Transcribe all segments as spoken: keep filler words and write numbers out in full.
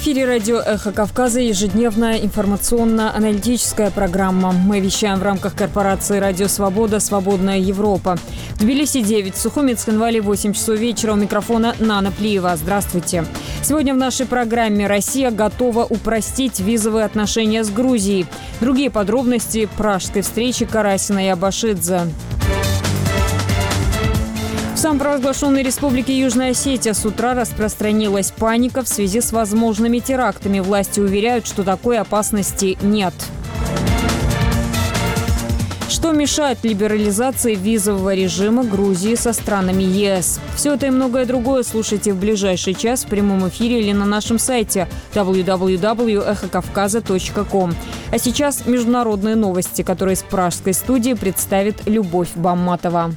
эфире радио «Эхо Кавказа» ежедневная информационно-аналитическая программа. Мы вещаем в рамках корпорации «Радио Свобода. Свободная Европа». В Тбилиси девять, в Сухуми, Цхинвале восемь часов вечера. У микрофона Нана Плиева. Здравствуйте. Сегодня в нашей программе: Россия готова упростить визовые отношения с Грузией. Другие подробности пражской встречи Карасина и Абашидзе. В самопровозглашенной республике Южная Осетия с утра распространилась паника в связи с возможными терактами. Власти уверяют, что такой опасности нет. Что мешает либерализации визового режима Грузии со странами ЕС? Все это и многое другое слушайте в ближайший час в прямом эфире или на нашем сайте дабл ю дабл ю дабл ю точка эхо кавказа точка ком. А сейчас международные новости, которые из пражской студии представит Любовь Бамматова.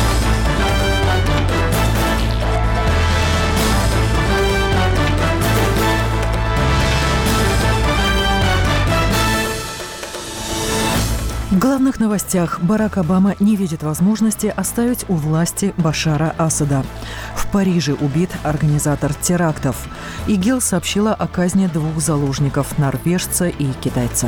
В главных новостях: Барак Обама не видит возможности оставить у власти Башара Асада. В Париже убит организатор терактов. ИГИЛ сообщила о казни двух заложников – норвежца и китайца.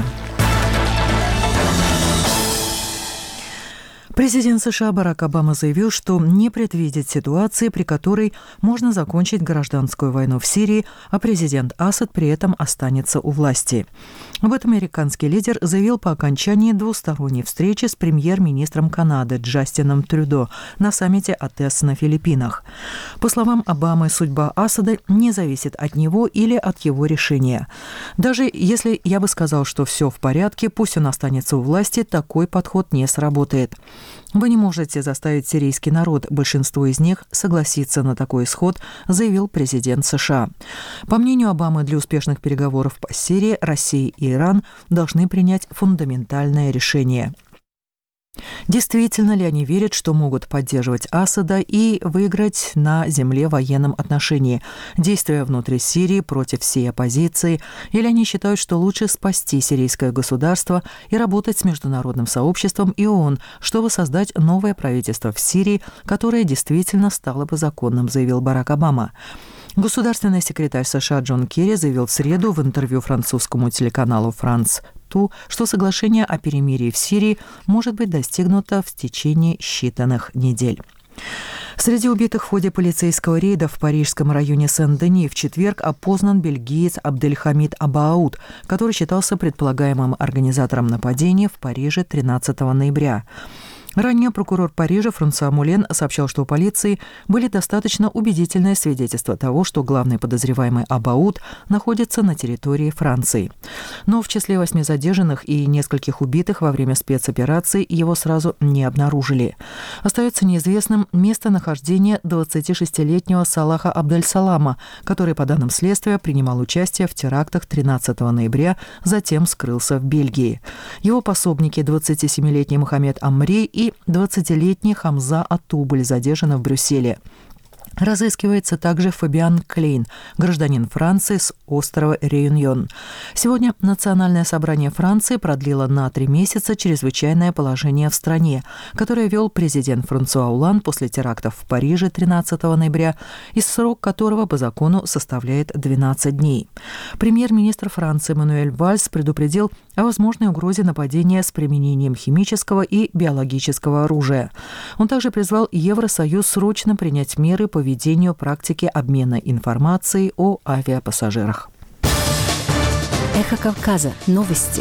Президент США Барак Обама заявил, что не предвидит ситуации, при которой можно закончить гражданскую войну в Сирии, а президент Асад при этом останется у власти. Об этом американский лидер заявил по окончании двусторонней встречи с премьер-министром Канады Джастином Трюдо на саммите АТЭС на Филиппинах. По словам Обамы, судьба Асада не зависит от него или от его решения. Даже если я бы сказал, что все в порядке, пусть он останется у власти, такой подход не сработает. Вы не можете заставить сирийский народ, большинство из них, согласиться на такой исход, заявил президент США. По мнению Обамы, для успешных переговоров по Сирии Россия и Иран должны принять фундаментальное решение. Действительно ли они верят, что могут поддерживать Асада и выиграть на земле в военном отношении, действуя внутри Сирии против всей оппозиции, или они считают, что лучше спасти сирийское государство и работать с международным сообществом и ООН, чтобы создать новое правительство в Сирии, которое действительно стало бы законным, заявил Барак Обама. Государственный секретарь США Джон Керри заявил в среду в интервью французскому телеканалу «Франс», что соглашение о перемирии в Сирии может быть достигнуто в течение считанных недель. Среди убитых в ходе полицейского рейда в парижском районе Сен-Дени в четверг опознан бельгиец Абдельхамид Абауд, который считался предполагаемым организатором нападения в Париже тринадцатого ноября. Ранее прокурор Парижа Франсуа Мулен сообщал, что у полиции были достаточно убедительные свидетельства того, что главный подозреваемый Абауд находится на территории Франции. Но в числе восьми задержанных и нескольких убитых во время спецоперации его сразу не обнаружили. Остается неизвестным местонахождение двадцатишестилетнего Салаха Абдель-Салама, который, по данным следствия, принимал участие в терактах тринадцатого ноября, затем скрылся в Бельгии. Его пособники, двадцатисемилетний Мохаммед Амри и двадцатилетний Хамза Ату, были задержаны в Брюсселе. Разыскивается также Фабиан Клейн, гражданин Франции с острова Реюньон. Сегодня Национальное собрание Франции продлило на три месяца чрезвычайное положение в стране, которое вел президент Франсуа Олланд после терактов в Париже тринадцатого ноября, и срок которого по закону составляет двенадцать дней. Премьер-министр Франции Мануэль Вальс предупредил о возможной угрозе нападения с применением химического и биологического оружия. Он также призвал Евросоюз срочно принять меры по ведению практики обмена информацией о авиапассажирах. Эхо Кавказа. Новости.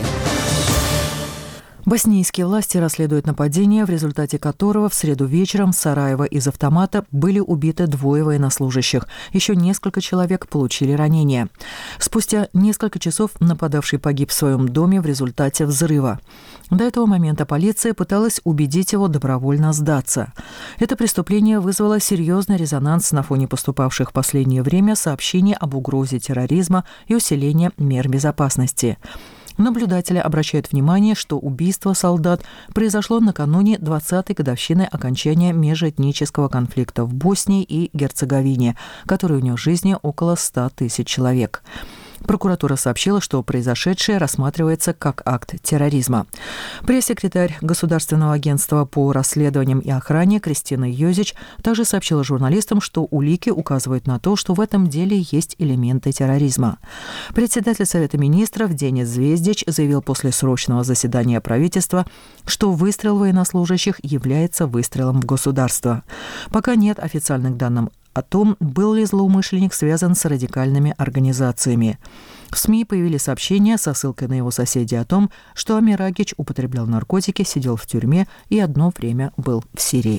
Боснийские власти расследуют нападение, в результате которого в среду вечером в Сараево из автомата были убиты двое военнослужащих. Еще несколько человек получили ранения. Спустя несколько часов нападавший погиб в своем доме в результате взрыва. До этого момента полиция пыталась убедить его добровольно сдаться. Это преступление вызвало серьезный резонанс на фоне поступавших в последнее время сообщений об угрозе терроризма и усилении мер безопасности. Наблюдатели обращают внимание, что убийство солдат произошло накануне двадцатой годовщины окончания межэтнического конфликта в Боснии и Герцеговине, который унес жизни около ста тысяч человек. Прокуратура сообщила, что произошедшее рассматривается как акт терроризма. Пресс-секретарь Государственного агентства по расследованиям и охране Кристина Йозич также сообщила журналистам, что улики указывают на то, что в этом деле есть элементы терроризма. Председатель Совета министров Денис Звездич заявил после срочного заседания правительства, что выстрел военнослужащих является выстрелом в государство. Пока нет официальных данных о том, был ли злоумышленник связан с радикальными организациями. В СМИ появились сообщения со ссылкой на его соседей о том, что Амирагич употреблял наркотики, сидел в тюрьме и одно время был в Сирии.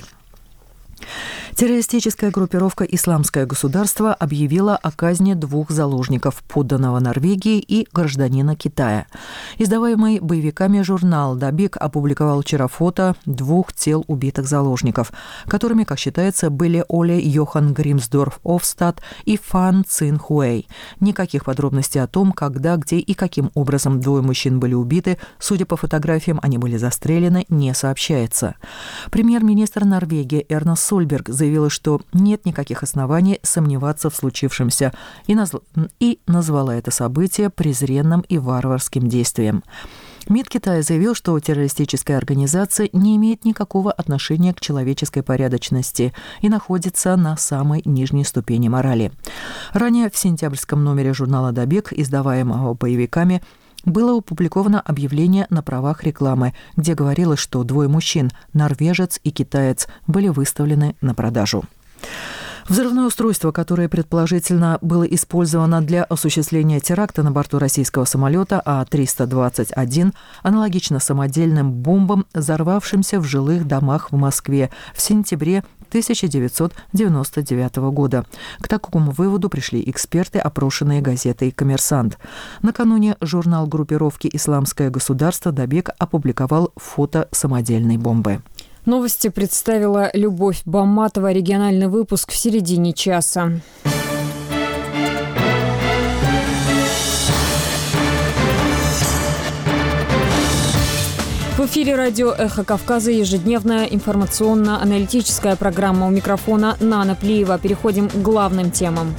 Террористическая группировка «Исламское государство» объявила о казни двух заложников, подданного Норвегии и гражданина Китая. Издаваемый боевиками журнал «Дабик» опубликовал вчера фото двух тел убитых заложников, которыми, как считается, были Оле Йохан Гримсдорф Офстад и Фан Цин Хуэй. Никаких подробностей о том, когда, где и каким образом двое мужчин были убиты, судя по фотографиям, они были застрелены, не сообщается. Премьер-министр Норвегии Эрна Сольберг заявила, что нет никаких оснований сомневаться в случившемся и, назв... и назвала это событие презренным и варварским действием. МИД Китая заявил, что террористическая организация не имеет никакого отношения к человеческой порядочности и находится на самой нижней ступени морали. Ранее в сентябрьском номере журнала «Дабик», издаваемого боевиками, было опубликовано объявление на правах рекламы, где говорилось, что двое мужчин, норвежец и китаец, были выставлены на продажу. Взрывное устройство, которое предположительно было использовано для осуществления теракта на борту российского самолета А триста двадцать один, аналогично самодельным бомбам, взорвавшимся в жилых домах в Москве в сентябре тысяча девятьсот девяносто девятого года. К такому выводу пришли эксперты, опрошенные газетой «Коммерсант». Накануне журнал группировки «Исламское государство» «Дабик» опубликовал фото самодельной бомбы. Новости представила Любовь Бамматова. Региональный выпуск в середине часа. В эфире радио «Эхо Кавказа» ежедневная информационно-аналитическая программа. У микрофона Нана Плиева. Переходим к главным темам.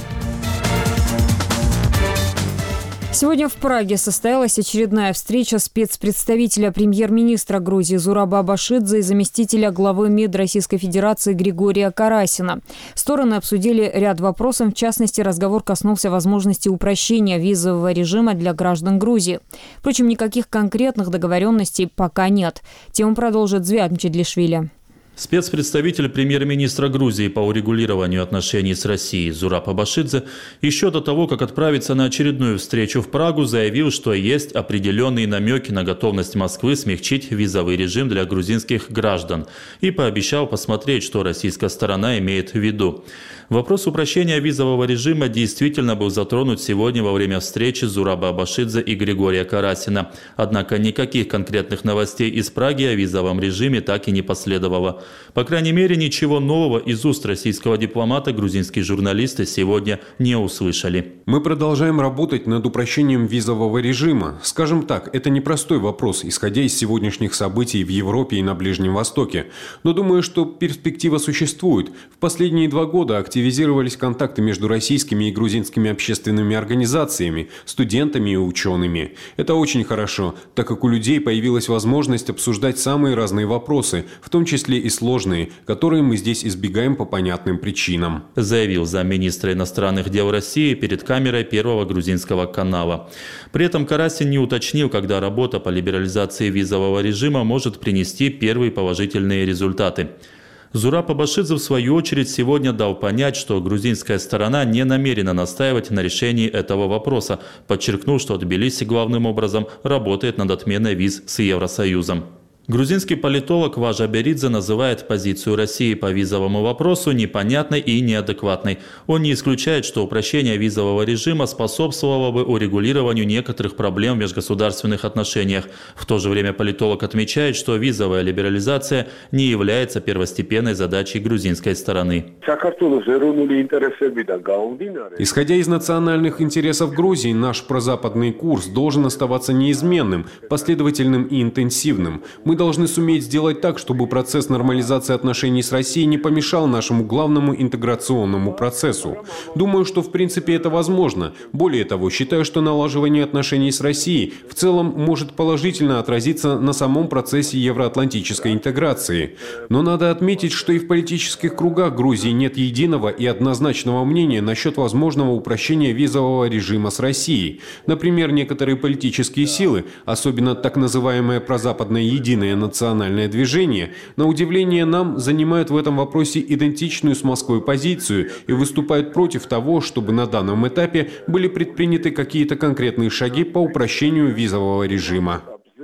Сегодня в Праге состоялась очередная встреча спецпредставителя премьер-министра Грузии Зураба Абашидзе и заместителя главы МИД Российской Федерации Григория Карасина. Стороны обсудили ряд вопросов, в частности, разговор коснулся возможности упрощения визового режима для граждан Грузии. Впрочем, никаких конкретных договоренностей пока нет. Тему продолжит Звят Мчедлишвили. Спецпредставитель премьер-министра Грузии по урегулированию отношений с Россией Зураб Абашидзе еще до того, как отправиться на очередную встречу в Прагу, заявил, что есть определенные намеки на готовность Москвы смягчить визовый режим для грузинских граждан и пообещал посмотреть, что российская сторона имеет в виду. Вопрос упрощения визового режима действительно был затронут сегодня во время встречи Зураба Абашидзе и Григория Карасина. Однако никаких конкретных новостей из Праги о визовом режиме так и не последовало. По крайней мере, ничего нового из уст российского дипломата грузинские журналисты сегодня не услышали. Мы продолжаем работать над упрощением визового режима. Скажем так, это непростой вопрос, исходя из сегодняшних событий в Европе и на Ближнем Востоке. Но думаю, что перспектива существует. В последние два года активизировались контакты между российскими и грузинскими общественными организациями, студентами и учеными. Это очень хорошо, так как у людей появилась возможность обсуждать самые разные вопросы, в том числе и сложные, которые мы здесь избегаем по понятным причинам. Заявил замминистра иностранных дел России перед камерой Первого грузинского канала. При этом Карасин не уточнил, когда работа по либерализации визового режима может принести первые положительные результаты. Зураб Абашидзе, в свою очередь, сегодня дал понять, что грузинская сторона не намерена настаивать на решении этого вопроса, подчеркнув, что Тбилиси главным образом работает над отменой виз с Евросоюзом. Грузинский политолог Важа Беридзе называет позицию России по визовому вопросу непонятной и неадекватной. Он не исключает, что упрощение визового режима способствовало бы урегулированию некоторых проблем в межгосударственных отношениях. В то же время политолог отмечает, что визовая либерализация не является первостепенной задачей грузинской стороны. Исходя из национальных интересов Грузии, наш прозападный курс должен оставаться неизменным, последовательным и интенсивным. Мы должны суметь сделать так, чтобы процесс нормализации отношений с Россией не помешал нашему главному интеграционному процессу. Думаю, что в принципе это возможно. Более того, считаю, что налаживание отношений с Россией в целом может положительно отразиться на самом процессе евроатлантической интеграции. Но надо отметить, что и в политических кругах Грузии нет единого и однозначного мнения насчет возможного упрощения визового режима с Россией. Например, некоторые политические силы, особенно так называемое прозападное единое национальное движение, на удивление нам, занимают в этом вопросе идентичную с Москвой позицию и выступают против того, чтобы на данном этапе были предприняты какие-то конкретные шаги по упрощению визового режима.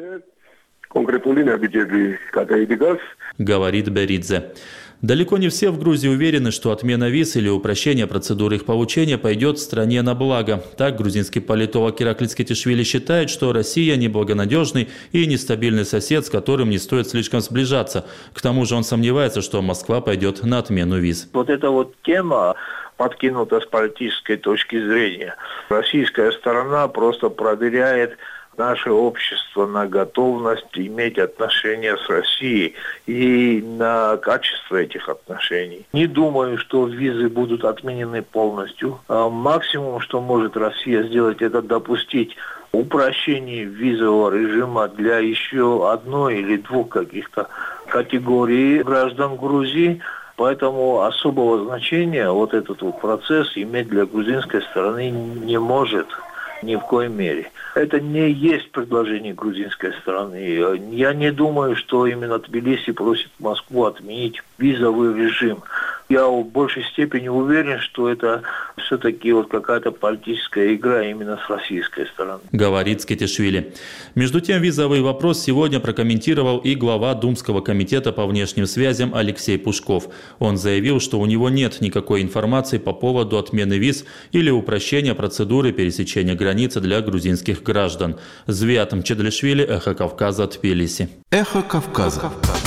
Говорит Беридзе. Далеко не все в Грузии уверены, что отмена виз или упрощение процедуры их получения пойдет стране на благо. Так, грузинский политолог Ираклий Скетишвили считает, что Россия неблагонадежный и нестабильный сосед, с которым не стоит слишком сближаться. К тому же он сомневается, что Москва пойдет на отмену виз. Вот эта вот тема подкинута с политической точки зрения. Российская сторона просто проверяет наше общество на готовность иметь отношения с Россией и на качество этих отношений. Не думаю, что визы будут отменены полностью. А максимум, что может Россия сделать, это допустить упрощение визового режима для еще одной или двух каких-то категорий граждан Грузии. Поэтому особого значения вот этот вот процесс иметь для грузинской стороны не может. Ни в коей мере. Это не есть предложение грузинской стороны. Я не думаю, что именно Тбилиси просит Москву отменить визовый режим. Я в большей степени уверен, что это все-таки вот какая-то политическая игра именно с российской стороны. Говорит Скетишвили. Между тем, визовый вопрос сегодня прокомментировал и глава Думского комитета по внешним связям Алексей Пушков. Он заявил, что у него нет никакой информации по поводу отмены виз или упрощения процедуры пересечения границы для грузинских граждан. Звиат Мчедлишвили, Эхо Кавказа, Тбилиси. Эхо Кавказа.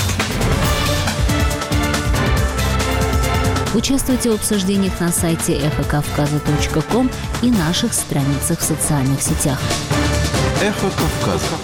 Участвуйте в обсуждениях на сайте эхо кавказа точка ком и наших страницах в социальных сетях. Эхо Кавказа.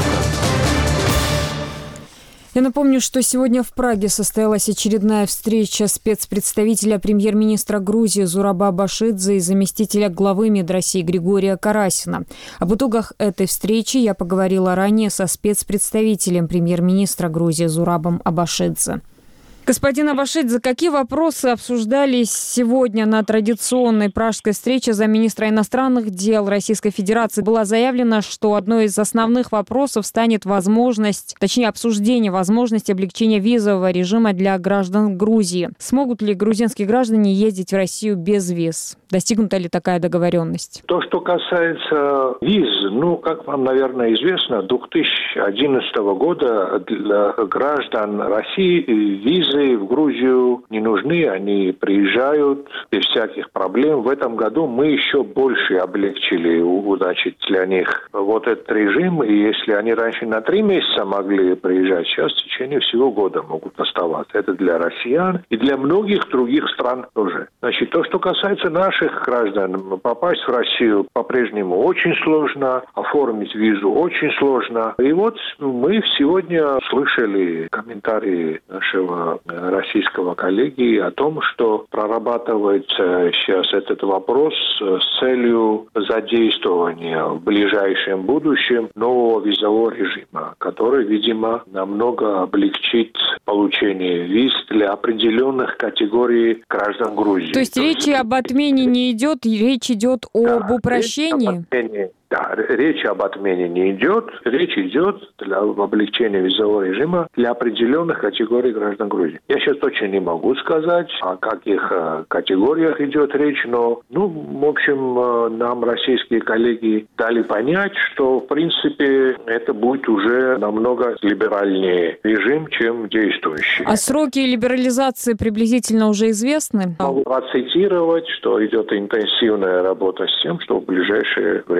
Я напомню, что сегодня в Праге состоялась очередная встреча спецпредставителя премьер-министра Грузии Зураба Абашидзе и заместителя главы МИД России Григория Карасина. Об итогах этой встречи я поговорила ранее со спецпредставителем премьер-министра Грузии Зурабом Абашидзе. Господин Абашидзе, какие вопросы обсуждались сегодня на традиционной пражской встрече замминистра иностранных дел Российской Федерации? Было заявлено, что одной из основных вопросов станет возможность, точнее обсуждение возможности облегчения визового режима для граждан Грузии. Смогут ли грузинские граждане ездить в Россию без виз? Достигнута ли такая договоренность? То, что касается виз, ну, как вам, наверное, известно, две тысячи одиннадцатого года для граждан России визы в Грузию не нужны, они приезжают без всяких проблем. В этом году мы еще больше облегчили, значит, для них вот этот режим. И если они раньше на три месяца могли приезжать, сейчас в течение всего года могут оставаться. Это для россиян и для многих других стран тоже. Значит, то, что касается наших граждан, попасть в Россию по-прежнему очень сложно, оформить визу очень сложно. И вот мы сегодня слышали комментарии нашего российского коллеги о том, что прорабатывается сейчас этот вопрос с целью задействования в ближайшем будущем нового визового режима, который, видимо, намного облегчит получение виз для определенных категорий граждан Грузии. То есть речи об отмене не идет, речь идет об да, упрощении? Да, речь об отмене не идет. Речь идет для облегчения визового режима для определенных категорий граждан Грузии. Я сейчас точно не могу сказать, о каких категориях идет речь, но, ну, в общем, нам российские коллеги дали понять, что, в принципе, это будет уже намного либеральнее режим, чем действующий. А сроки либерализации приблизительно уже известны? Могу процитировать, что идет интенсивная работа с тем, что в ближайшее время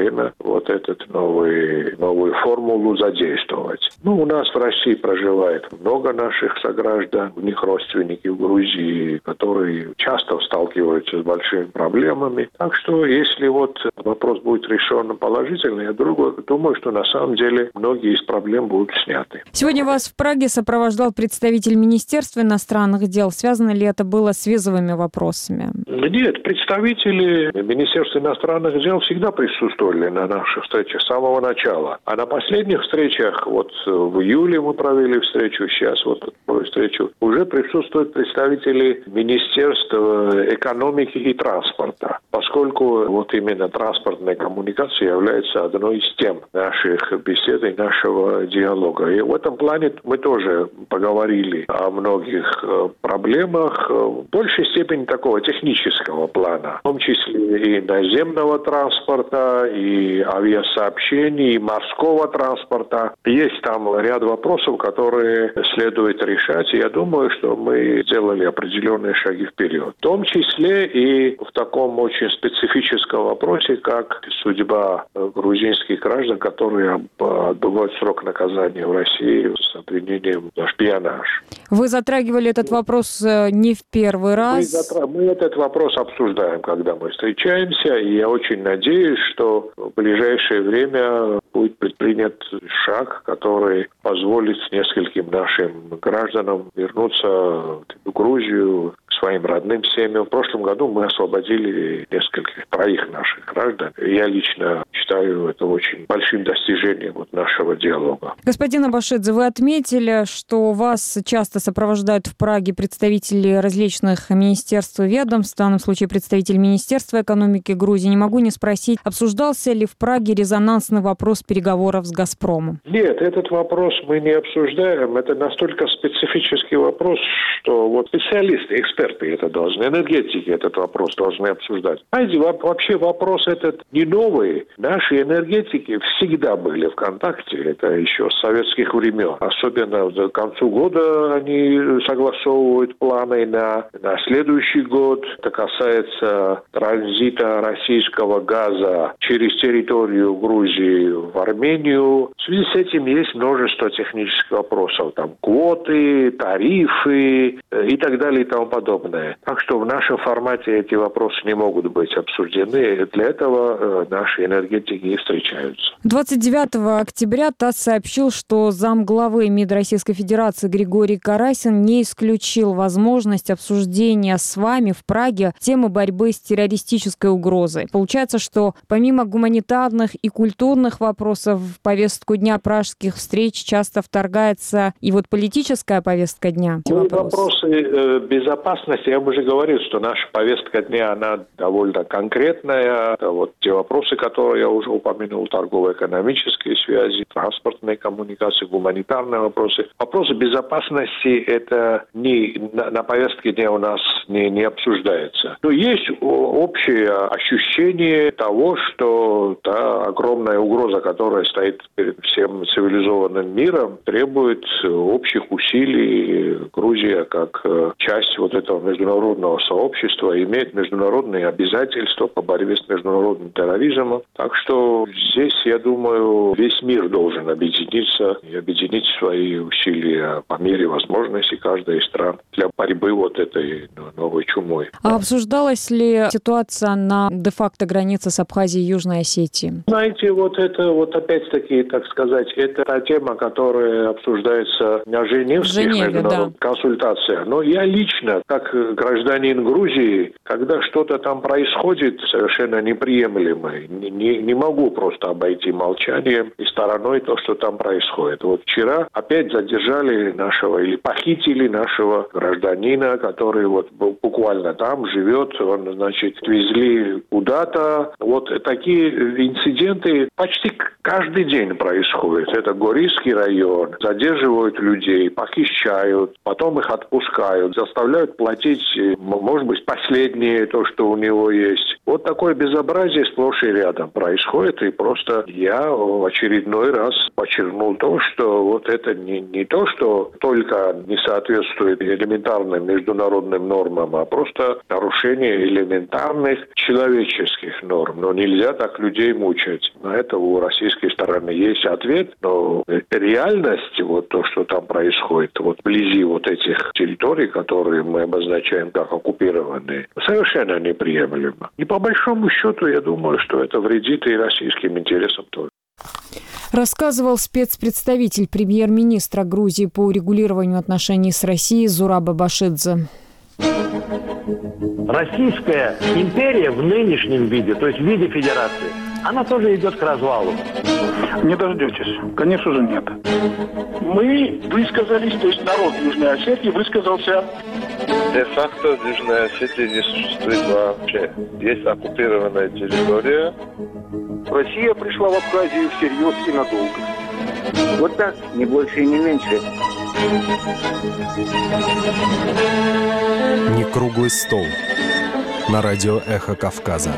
вот эту новый, новую формулу задействовать. Ну, у нас в России проживает много наших сограждан, у них родственники в Грузии, которые часто сталкиваются с большими проблемами. Так что, если вот вопрос будет решен положительно, я думаю, что на самом деле многие из проблем будут сняты. Сегодня вас в Праге сопровождал представитель Министерства иностранных дел. Связано ли это было с визовыми вопросами? Нет, представители Министерства иностранных дел всегда присутствовали на наших встречах с самого начала. А на последних встречах, вот в июле мы провели встречу, сейчас вот такую встречу, уже присутствуют представители Министерства экономики и транспорта, поскольку вот именно транспортная коммуникация является одной из тем наших бесед и нашего диалога. И в этом плане мы тоже поговорили о многих проблемах, в большей степени такого технического плана, в том числе и наземного транспорта, и авиасообщений, и морского транспорта. Есть там ряд вопросов, которые следует решать, и я думаю, что мы сделали определенные шаги вперед. В том числе и в таком очень специфическом вопросе, как судьба грузинских граждан, которые отбывают срок наказания в России с обвинением за шпионаж. Вы затрагивали этот вопрос не в первый раз. Мы, затра... мы этот вопрос обсуждаем, когда мы встречаемся, и я очень надеюсь, что в ближайшее время будет предпринят шаг, который позволит нескольким нашим гражданам вернуться в Грузию, к своим родным семьям. В прошлом году мы освободили нескольких, троих наших граждан. Я лично считаю это очень большим достижением вот нашего диалога. Господин Абашидзе, вы отметили, что вас часто сопровождают в Праге представители различных министерств и ведомств, в данном случае представитель Министерства экономики Грузии. Не могу не спросить, обсуждался ли в Праге резонансный вопрос переговоров с «Газпромом»? Нет, этот вопрос мы не обсуждаем. Это настолько специфический вопрос, что вот специалисты, эксперты это должны, энергетики этот вопрос должны обсуждать. Знаете, вообще вопрос этот не новый. Наши энергетики всегда были в контакте, это еще с советских времен. Особенно к концу года они согласовывают планы на, на следующий год. Это касается транзита российского газа через территорию Грузии в Армению. В связи с этим есть множество технических вопросов. Там квоты, тарифы и так далее и тому подобное. Так что в нашем формате эти вопросы не могут быть обсуждены. Для этого наши энергетики и встречаются. двадцать девятого октября ТАСС сообщил, что замглавы МИД Российской Федерации Григорий Карасин не исключил возможность обсуждения с вами в Праге темы борьбы с террористической угрозой. Получается, что помимо гуманитарных и культурных вопросов в повестку дня пражских встреч часто вторгается и вот политическая повестка дня. Ну, вопросы э, безопасности, я уже говорил, что наша повестка дня, она довольно конкретная. Это вот те вопросы, которые я уже упомянул, торгово-экономические связи, транспортные коммуникации, гуманитарные вопросы. Вопросы безопасности это не, на, на повестке дня у нас не, не обсуждается. Но есть общее ощущение того, что та огромная угроза, которая стоит перед всем цивилизованным миром, требует общих усилий. Грузия, как часть вот этого международного сообщества, имеет международные обязательства по борьбе с международным терроризмом. Так что здесь, я думаю, весь мир должен объединиться и объединить свои усилия по мере возможности каждой из стран для борьбы вот этой новой чумой. А обсуждалась ли ситуация на де-факто границе с Абхазией и Южной Осетией? Знаете, вот это вот опять-таки, так сказать, это та тема, которая обсуждается на Женевских Женеве, международных да. консультациях. Но я лично, как гражданин Грузии, когда что-то там происходит совершенно неприемлемое, не, не, не могу просто обойти молчанием и стороной то, что там происходит. Вот вчера опять задержали нашего или похитили нашего гражданина, который вот буквально там живет, он, значит, везли куда-то. Вот такие инциденты почти каждый день происходят. Это Горийский район, задерживают людей, похищают, потом их отправляют отпускают, заставляют платить, может быть, последнее то, что у него есть. Вот такое безобразие сплошь и рядом происходит, и просто я в очередной раз подчеркнул то, что вот это не, не то, что только не соответствует элементарным международным нормам, а просто нарушение элементарных человеческих норм. Но нельзя так людей мучать. На это у российской стороны есть ответ, но реальность, вот то, что там происходит, вот вблизи вот этих территорий, которые мы обозначаем как оккупированные, совершенно неприемлемо. И по большому счету, я думаю, что это вредит и российским интересам тоже. Рассказывал спецпредставитель премьер-министра Грузии по урегулированию отношений с Россией Зураб Башидзе. Российская империя в нынешнем виде, то есть в виде федерации, она тоже идет к развалу. Не дождетесь. Конечно же, нет. Мы высказались, то есть народ Южной Осетии высказался. Де-факто в Южной Осетии не существует вообще. Есть оккупированная территория. Россия пришла в Абхазию всерьез и надолго. Вот так, не больше и не меньше. Не круглый стол. На радио «Эхо Кавказа».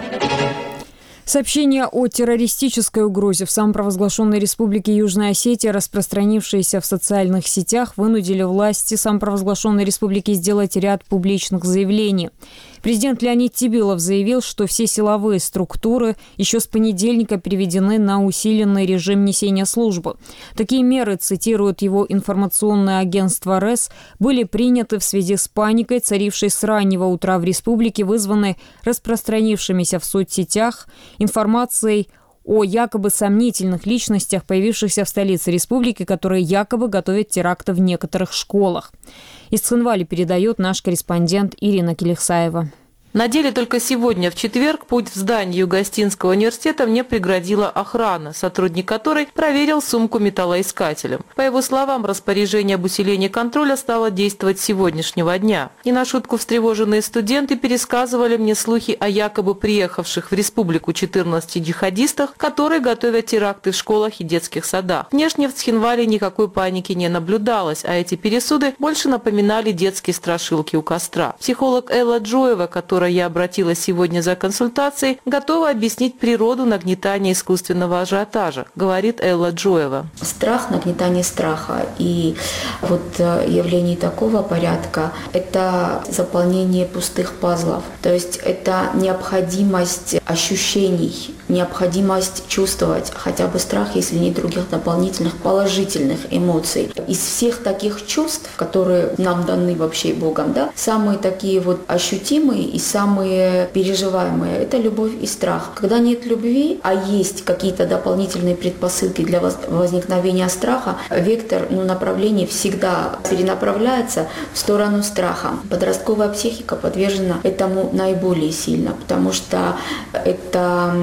Сообщения о террористической угрозе в самопровозглашенной республике Южная Осетия, распространившиеся в социальных сетях, вынудили власти самопровозглашенной республики сделать ряд публичных заявлений. Президент Леонид Тибилов заявил, что все силовые структуры еще с понедельника переведены на усиленный режим несения службы. Такие меры, цитирует его информационное агентство РЭС, были приняты в связи с паникой, царившей с раннего утра в республике, вызванной распространившимися в соцсетях информацией о якобы сомнительных личностях, появившихся в столице республики, которые якобы готовят теракты в некоторых школах. Из Цхинвали передает наш корреспондент Ирина Келихсаева. На деле только сегодня, в четверг, путь в здание Юго-Остинского университета мне преградила охрана, сотрудник которой проверил сумку металлоискателем. По его словам, распоряжение об усилении контроля стало действовать с сегодняшнего дня. Не на шутку встревоженные студенты пересказывали мне слухи о якобы приехавших в республику четырнадцати джихадистах, которые готовят теракты в школах и детских садах. Внешне в Цхинвале никакой паники не наблюдалось, а эти пересуды больше напоминали детские страшилки у костра. Психолог Элла Джоева, которая я обратилась сегодня за консультацией, готова объяснить природу нагнетания искусственного ажиотажа, говорит Элла Джоева. Страх, нагнетание страха и вот явление такого порядка – это заполнение пустых пазлов. То есть это необходимость ощущений, необходимость чувствовать хотя бы страх, если нет других дополнительных положительных эмоций. Из всех таких чувств, которые нам даны вообще Богом, да, самые такие вот ощутимые и самые переживаемые – это любовь и страх. Когда нет любви, а есть какие-то дополнительные предпосылки для возникновения страха, вектор, ну, направление всегда перенаправляется в сторону страха. Подростковая психика подвержена этому наиболее сильно, потому что это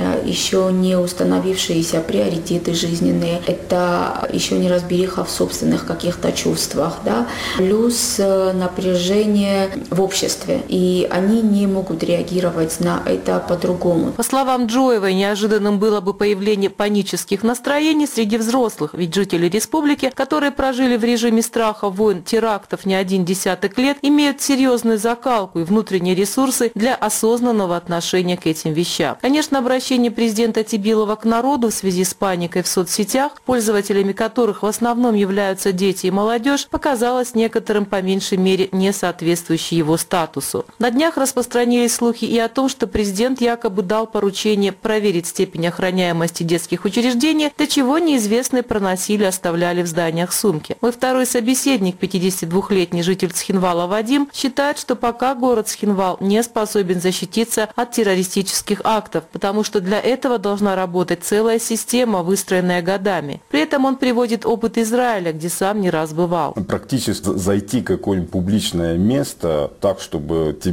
еще не установившиеся приоритеты жизненные, это еще не разбериха в собственных каких-то чувствах, да, плюс напряжение в обществе, и они не могут реагировать на это по-другому. По словам Джоевой, неожиданным было бы появление панических настроений среди взрослых, ведь жители республики, которые прожили в режиме страха, войн, терактов не один десяток лет, имеют серьезную закалку и внутренние ресурсы для осознанного отношения к этим вещам. Конечно, обращение президента Тибилова к народу в связи с паникой в соцсетях, пользователями которых в основном являются дети и молодежь, показалось некоторым по меньшей мере не соответствующей его статусу. На днях распространились слухи и о том, что президент якобы дал поручение проверить степень охраняемости детских учреждений, до чего неизвестные проносили, оставляли в зданиях сумки. Мой второй собеседник, пятидесятидвухлетний житель Цхинвала Вадим, считает, что пока город Цхинвал не способен защититься от террористических актов, потому что для этого должна работать целая система, выстроенная годами. При этом он приводит опыт Израиля, где сам не раз бывал. Практически зайти в какое-нибудь публичное место так, чтобы тебя полностью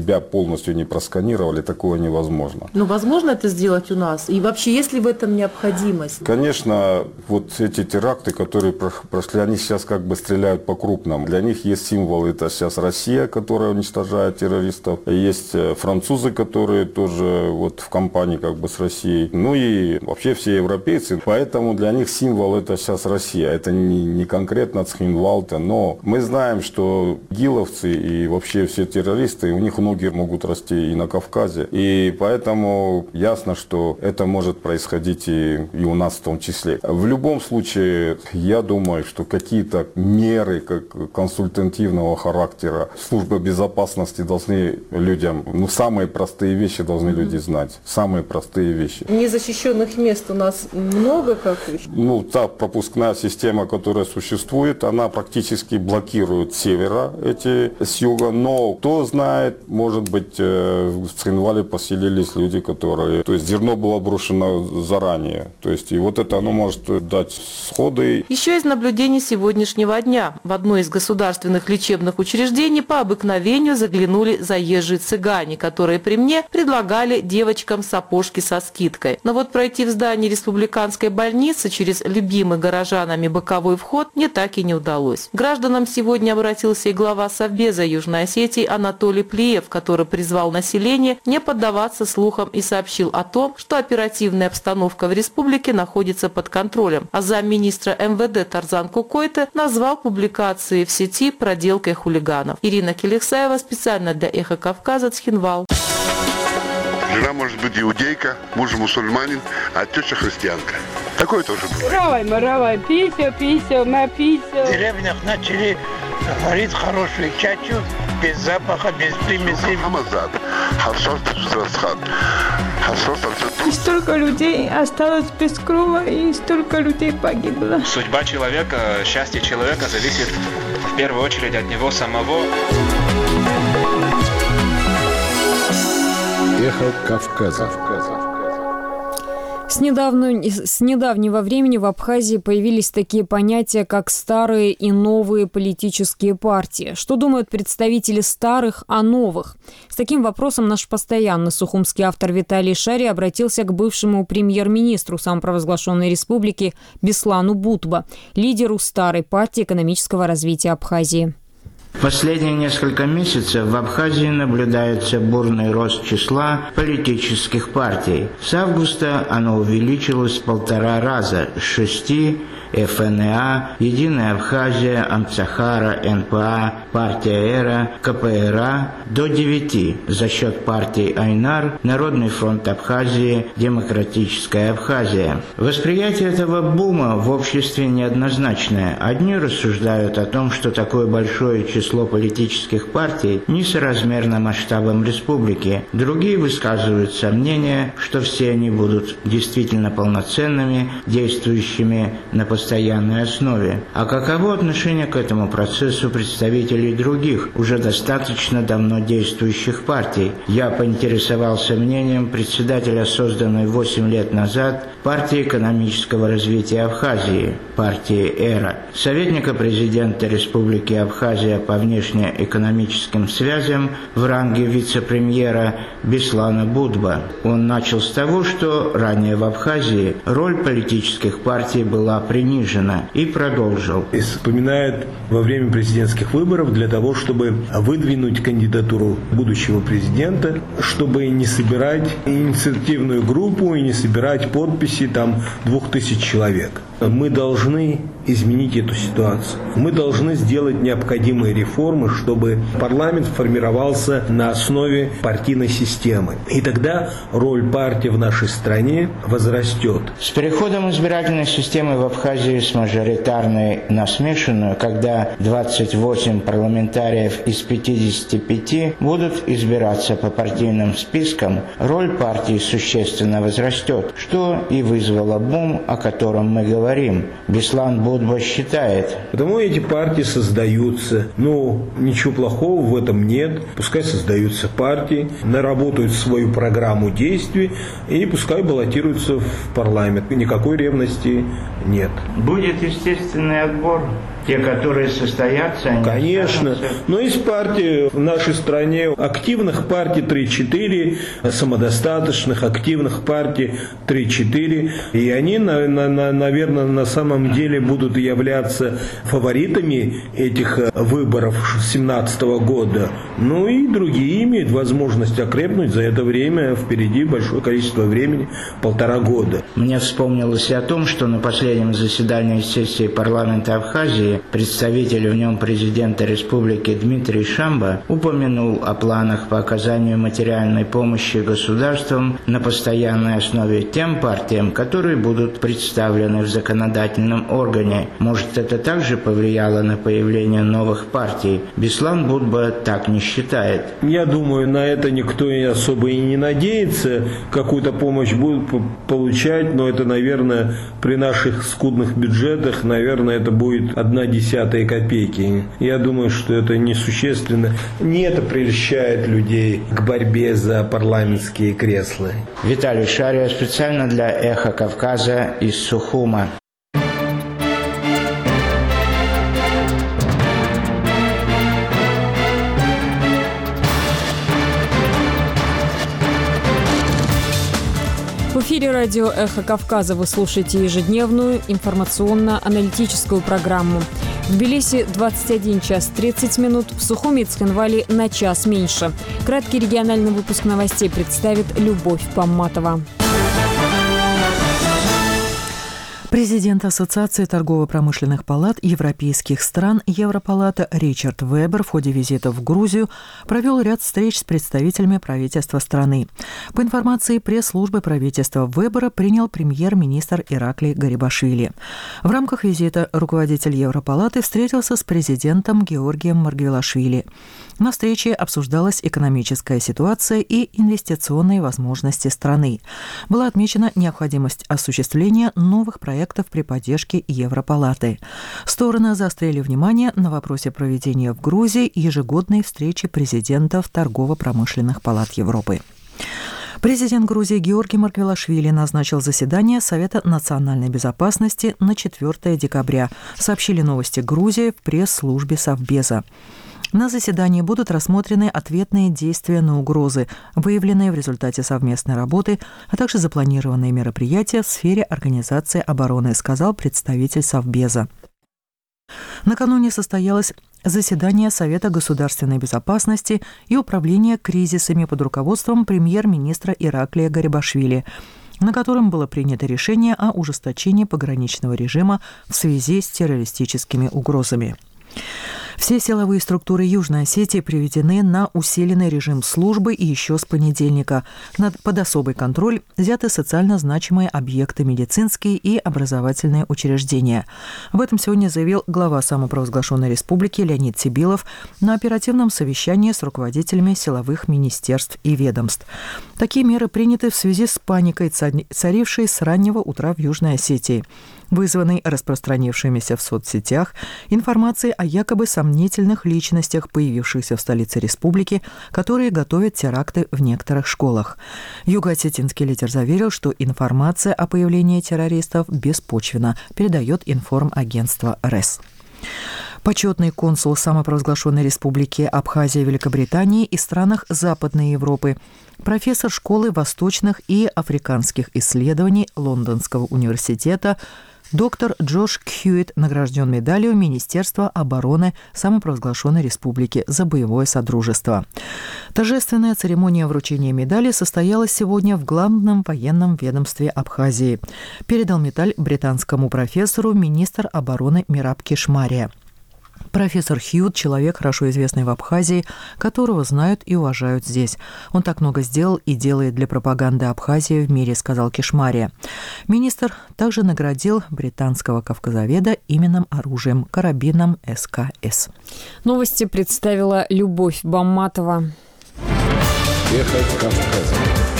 полностью не просканировали, такое невозможно. Но возможно это сделать у нас? И вообще, есть ли в этом необходимость? Конечно, вот эти теракты, которые прошли, они сейчас как бы стреляют по-крупному. Для них есть символ, это сейчас Россия, которая уничтожает террористов. Есть французы, которые тоже вот в компании как бы с Россией. Ну и вообще все европейцы. Поэтому для них символ это сейчас Россия. Это не, не конкретно Цхинвалта, но мы знаем, что игиловцы и вообще все террористы, у них ноги могут расти и на Кавказе. И поэтому ясно, что это может происходить и, и у нас в том числе. В любом случае, я думаю, что какие-то меры как консультативного характера службы безопасности должны людям, ну, самые простые вещи должны mm-hmm. люди знать. Самые простые вещи. Незащищенных мест у нас много, как еще? Ну, та пропускная система, которая существует, она практически блокирует с севера эти с юга. Но кто знает, может быть, в Цхинвале поселились люди, которые... То есть зерно было брошено заранее. То есть и вот это оно может дать сходы. Еще из наблюдений сегодняшнего дня. В одно из государственных лечебных учреждений по обыкновению заглянули заезжие цыгане, которые при мне предлагали девочкам сапожки со скидкой. Но вот пройти в здание республиканской больницы через любимый горожанами боковой вход мне так и не удалось. К гражданам сегодня обратился и глава Совбеза Южной Осетии Анатолий Плиев, который призвал население не поддаваться слухам и сообщил о том, что оперативная обстановка в республике находится под контролем. А замминистра эм вэ дэ Тарзан Кукойте назвал публикации в сети проделкой хулиганов. Ирина Келексаева специально для «Эхо Кавказа», Цхинвал. Жена может быть иудейка, муж мусульманин, а теща христианка. Такое тоже бывает. Равай, маравай, писю, писю, на писю. В деревнях начали варить хорошую чачу, без запаха, без примесей. И столько людей осталось без крова, и столько людей погибло. Судьба человека, счастье человека зависит в первую очередь от него самого. Эхо Кавказа. С, недавно, с недавнего времени в Абхазии появились такие понятия, как старые и новые политические партии. Что думают представители старых о новых? С таким вопросом наш постоянный сухумский автор Виталий Шари обратился к бывшему премьер-министру самопровозглашенной республики Беслану Будба, лидеру старой партии экономического развития Абхазии. Последние несколько месяцев в Абхазии наблюдается бурный рост числа политических партий. С августа оно увеличилось в полтора раза – с шести – эф эн а, Единая Абхазия, Амцахара, эн пэ а, партия Эра, ка пэ эр а до девяти за счет партий Айнар, Народный фронт Абхазии, Демократическая Абхазия. Восприятие этого бума в обществе неоднозначное. Одни рассуждают о том, что такое большое число политических партий несоразмерно масштабам республики. Другие высказывают сомнение, что все они будут действительно полноценными, действующими на постоянной постоянной основе. А каково отношение к этому процессу представителей других, уже достаточно давно действующих партий? Я поинтересовался мнением председателя, созданной восемь лет назад, партии экономического развития Абхазии, партии Эра, советника президента Республики Абхазия по внешнеэкономическим связям в ранге вице-премьера Беслана Будба. Он начал с того, что ранее в Абхазии роль политических партий была принижена, и продолжил. И вспоминает во время президентских выборов для того, чтобы выдвинуть кандидатуру будущего президента, чтобы не собирать инициативную группу и не собирать подписи там двух тысяч человек. Мы должны изменить эту ситуацию. Мы должны сделать необходимые реформы, чтобы парламент формировался на основе партийной системы. И тогда роль партии в нашей стране возрастет. С переходом избирательной системы в Абхазии с мажоритарной на смешанную, когда двадцать восемь парламентариев из пятидесяти пяти будут избираться по партийным спискам, роль партии существенно возрастет, что и вызвало бум, о котором мы говорим. Беслан Будба считает. Потому эти партии создаются. Ну, ничего плохого в этом нет. Пускай создаются партии, наработают свою программу действий и пускай баллотируются в парламент. Никакой ревности нет. Будет естественный отбор. Те, которые состоятся, они Конечно. останутся. Но есть партии в нашей стране, активных партий три-четыре, самодостаточных, активных партий три-четыре. И они, на, на, на, наверное, на самом деле будут являться фаворитами этих выборов две тысячи семнадцатого года. Ну и другие имеют возможность окрепнуть. За это время впереди большое количество времени, полтора года. Мне вспомнилось и о том, что на последнем заседании сессии парламента Абхазии представитель в нем президента республики Дмитрий Шамба упомянул о планах по оказанию материальной помощи государством на постоянной основе тем партиям, которые будут представлены в законодательном органе. Может, это также повлияло на появление новых партий? Беслан Будба так не считает. Я думаю, на это никто и особо и не надеется. Какую-то помощь будут получать, но это, наверное, при наших скудных бюджетах, наверное, это будет одна десятая копейки. Я думаю, что это несущественно. Не это прельщает людей к борьбе за парламентские кресла. Виталий Шария специально для «Эхо Кавказа» из Сухума. В эфире радио «Эхо Кавказа» вы слушаете ежедневную информационно-аналитическую программу. В Тбилиси двадцать один час тридцать минут, в Сухуми и Цхинвали на час меньше. Краткий региональный выпуск новостей представит Любовь Памматова. Президент Ассоциации торгово-промышленных палат европейских стран Европалата Ричард Вебер в ходе визита в Грузию провел ряд встреч с представителями правительства страны. По информации пресс-службы правительства Вебера принял премьер-министр Ираклий Гарибашвили. В рамках визита руководитель Европалаты встретился с президентом Георгием Маргвелашвили. На встрече обсуждалась экономическая ситуация и инвестиционные возможности страны. Была отмечена необходимость осуществления новых проектов при поддержке Европалаты. Стороны заострили внимание на вопросе проведения в Грузии ежегодной встречи президентов торгово-промышленных палат Европы. Президент Грузии Георгий Маргвелашвили назначил заседание Совета национальной безопасности на четвёртое декабря, сообщили «Новости Грузии» в пресс-службе Совбеза. На заседании будут рассмотрены ответные действия на угрозы, выявленные в результате совместной работы, а также запланированные мероприятия в сфере организации обороны, сказал представитель Совбеза. Накануне состоялось заседание Совета государственной безопасности и управления кризисами под руководством премьер-министра Ираклия Гарибашвили, на котором было принято решение о ужесточении пограничного режима в связи с террористическими угрозами. Все силовые структуры Южной Осетии приведены на усиленный режим службы и еще с понедельника. Под особый контроль взяты социально значимые объекты, медицинские и образовательные учреждения. Об этом сегодня заявил глава самопровозглашенной республики Леонид Сибилов на оперативном совещании с руководителями силовых министерств и ведомств. Такие меры приняты в связи с паникой, царившей с раннего утра в Южной Осетии, вызванной распространившимися в соцсетях информацией о якобы сомнительных личностях, появившихся в столице республики, которые готовят теракты в некоторых школах. Юго-осетинский лидер заверил, что информация о появлении террористов беспочвенна, передает информагентство РЭС. Почетный консул самопровозглашенной республики Абхазия Великобритании и странах Западной Европы, профессор школы восточных и африканских исследований Лондонского университета доктор Джош Кьюит награжден медалью Министерства обороны самопровозглашенной республики за боевое содружество. Торжественная церемония вручения медали состоялась сегодня в главном военном ведомстве Абхазии. Передал медаль британскому профессору министр обороны Мираб Кишмария. Профессор Хьюит – человек, хорошо известный в Абхазии, которого знают и уважают здесь. Он так много сделал и делает для пропаганды Абхазии в мире, сказал Кишмария. Министр также наградил британского кавказоведа именным оружием, карабином эс ка эс. Новости представила Любовь Бамматова. Эхо Кавказа.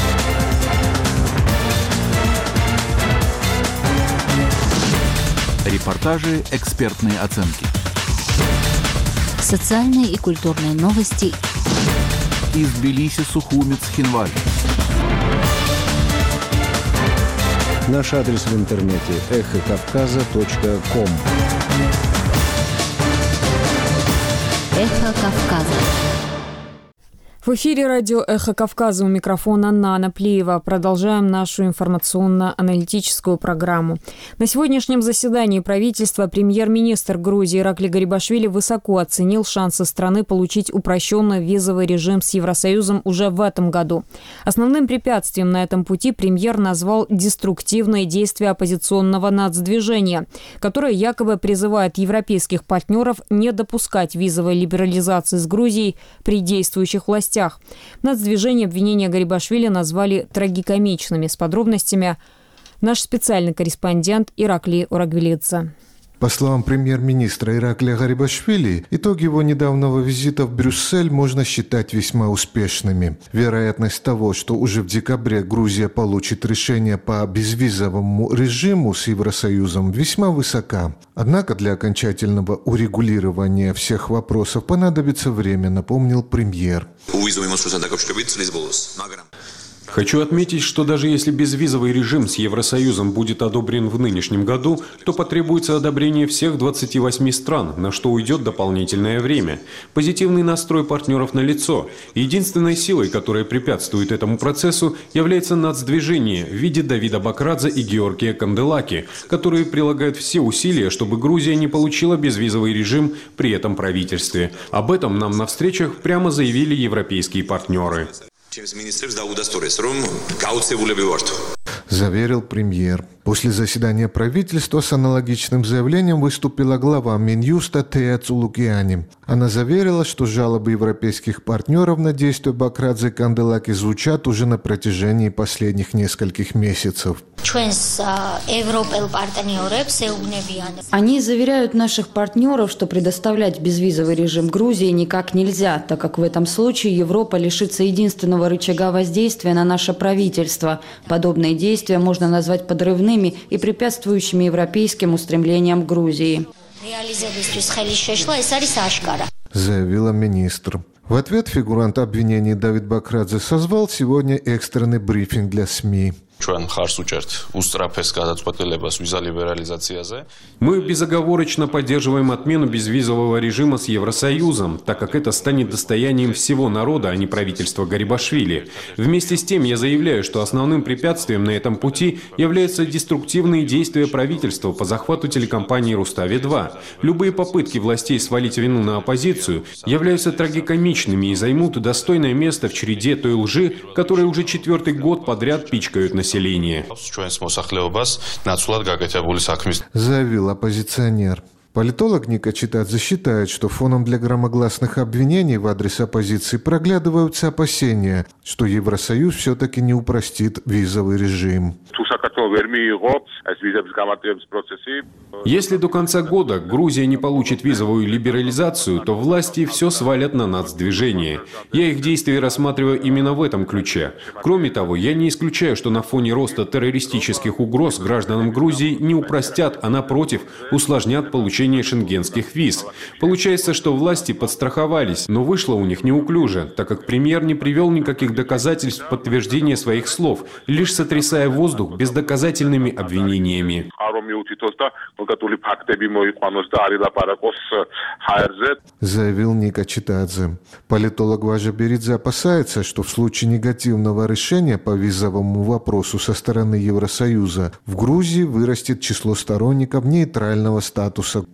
Репортажи, экспертные оценки. Социальные и культурные новости. Из Тбилиси, Сухуми, Цхинвали. Наш адрес в интернете эхо кавказа точка ком. «Эхо Кавказа». В эфире радио «Эхо Кавказа», у микрофона Нана Плиева. Продолжаем нашу информационно-аналитическую программу. На сегодняшнем заседании правительства премьер-министр Грузии Иракли Гарибашвили высоко оценил шансы страны получить упрощенный визовый режим с Евросоюзом уже в этом году. Основным препятствием на этом пути премьер назвал деструктивные действия оппозиционного нацдвижения, которое якобы призывает европейских партнеров не допускать визовой либерализации с Грузией при действующих властях. В нацдвижении обвинения Гарибашвили назвали трагикомичными. С подробностями наш специальный корреспондент Иракли Урагвилидзе. По словам премьер-министра Иракли Гарибашвили, итоги его недавнего визита в Брюссель можно считать весьма успешными. Вероятность того, что уже в декабре Грузия получит решение по безвизовому режиму с Евросоюзом, весьма высока. Однако для окончательного урегулирования всех вопросов понадобится время, напомнил премьер. Хочу отметить, что даже если безвизовый режим с Евросоюзом будет одобрен в нынешнем году, то потребуется одобрение всех двадцати восьми стран, на что уйдет дополнительное время. Позитивный настрой партнеров налицо. Единственной силой, которая препятствует этому процессу, является нацдвижение в виде Давида Бакрадзе и Георгия Канделаки, которые прилагают все усилия, чтобы Грузия не получила безвизовый режим при этом правительстве. Об этом нам на встречах прямо заявили европейские партнеры. Заверил премьер. После заседания правительства с аналогичным заявлением выступила глава Минюста Тея Цулукиани. Она заверила, что жалобы европейских партнеров на действия Бакрадзе и Канделаки звучат уже на протяжении последних нескольких месяцев. Они заверяют наших партнеров, что предоставлять безвизовый режим Грузии никак нельзя, так как в этом случае Европа лишится единственного рычага воздействия на наше правительство. Подобные действия можно назвать подрывными и препятствующими европейским устремлениям Грузии. Заявила министр. В ответ фигурант обвинений Давид Бакрадзе созвал сегодня экстренный брифинг для СМИ. Мы безоговорочно поддерживаем отмену безвизового режима с Евросоюзом, так как это станет достоянием всего народа, а не правительства Гарибашвили. Вместе с тем я заявляю, что основным препятствием на этом пути являются деструктивные действия правительства по захвату телекомпании Рустави два. Любые попытки властей свалить вину на оппозицию являются трагикомичными и займут достойное место в череде той лжи, которая уже четвертый год подряд пичкают население. Заявил оппозиционер. Политолог Ника Читадзе считает, что фоном для громогласных обвинений в адрес оппозиции проглядываются опасения, что Евросоюз все-таки не упростит визовый режим. Если до конца года Грузия не получит визовую либерализацию, то власти все свалят на нацдвижение. Я их действия рассматриваю именно в этом ключе. Кроме того, я не исключаю, что на фоне роста террористических угроз гражданам Грузии не упростят, а напротив, усложнят получение шенгенских виз. Получается, что власти подстраховались, но вышло у них неуклюже, так как премьер не привел никаких доказательств подтверждения своих слов, лишь сотрясая воздух бездоказательными обвинениями. Заявил Ника Читадзе. Политолог Важа Беридзе опасается, что в случае негативного решения по визовому вопросу со стороны Евросоюза в Грузии вырастет число сторонников нейтрального статуса.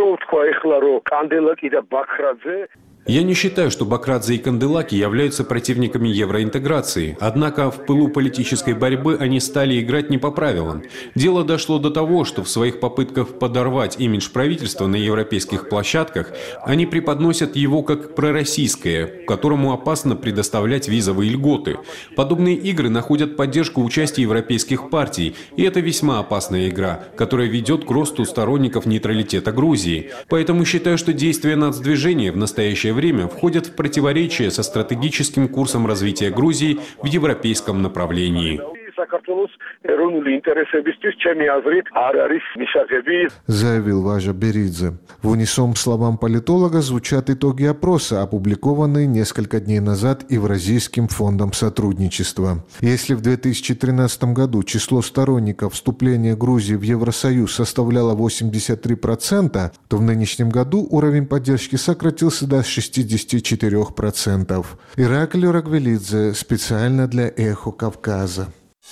Я не считаю, что Бакрадзе и Канделаки являются противниками евроинтеграции. Однако в пылу политической борьбы они стали играть не по правилам. Дело дошло до того, что в своих попытках подорвать имидж правительства на европейских площадках они преподносят его как пророссийское, которому опасно предоставлять визовые льготы. Подобные игры находят поддержку участия европейских партий, и это весьма опасная игра, которая ведет к росту сторонников нейтралитета Грузии. Поэтому считаю, что действия нацдвижения в настоящее время входят в противоречие со стратегическим курсом развития Грузии в европейском направлении. заявил Важа Беридзе. В унисон словам политолога звучат итоги опроса, опубликованные несколько дней назад Евразийским фондом сотрудничества. Если в две тысячи тринадцатом году число сторонников вступления Грузии в Евросоюз составляло восемьдесят три процента, то в нынешнем году уровень поддержки сократился до шестьдесят четыре процента. Ираклий Рагвелидзе специально для «Эхо Кавказа».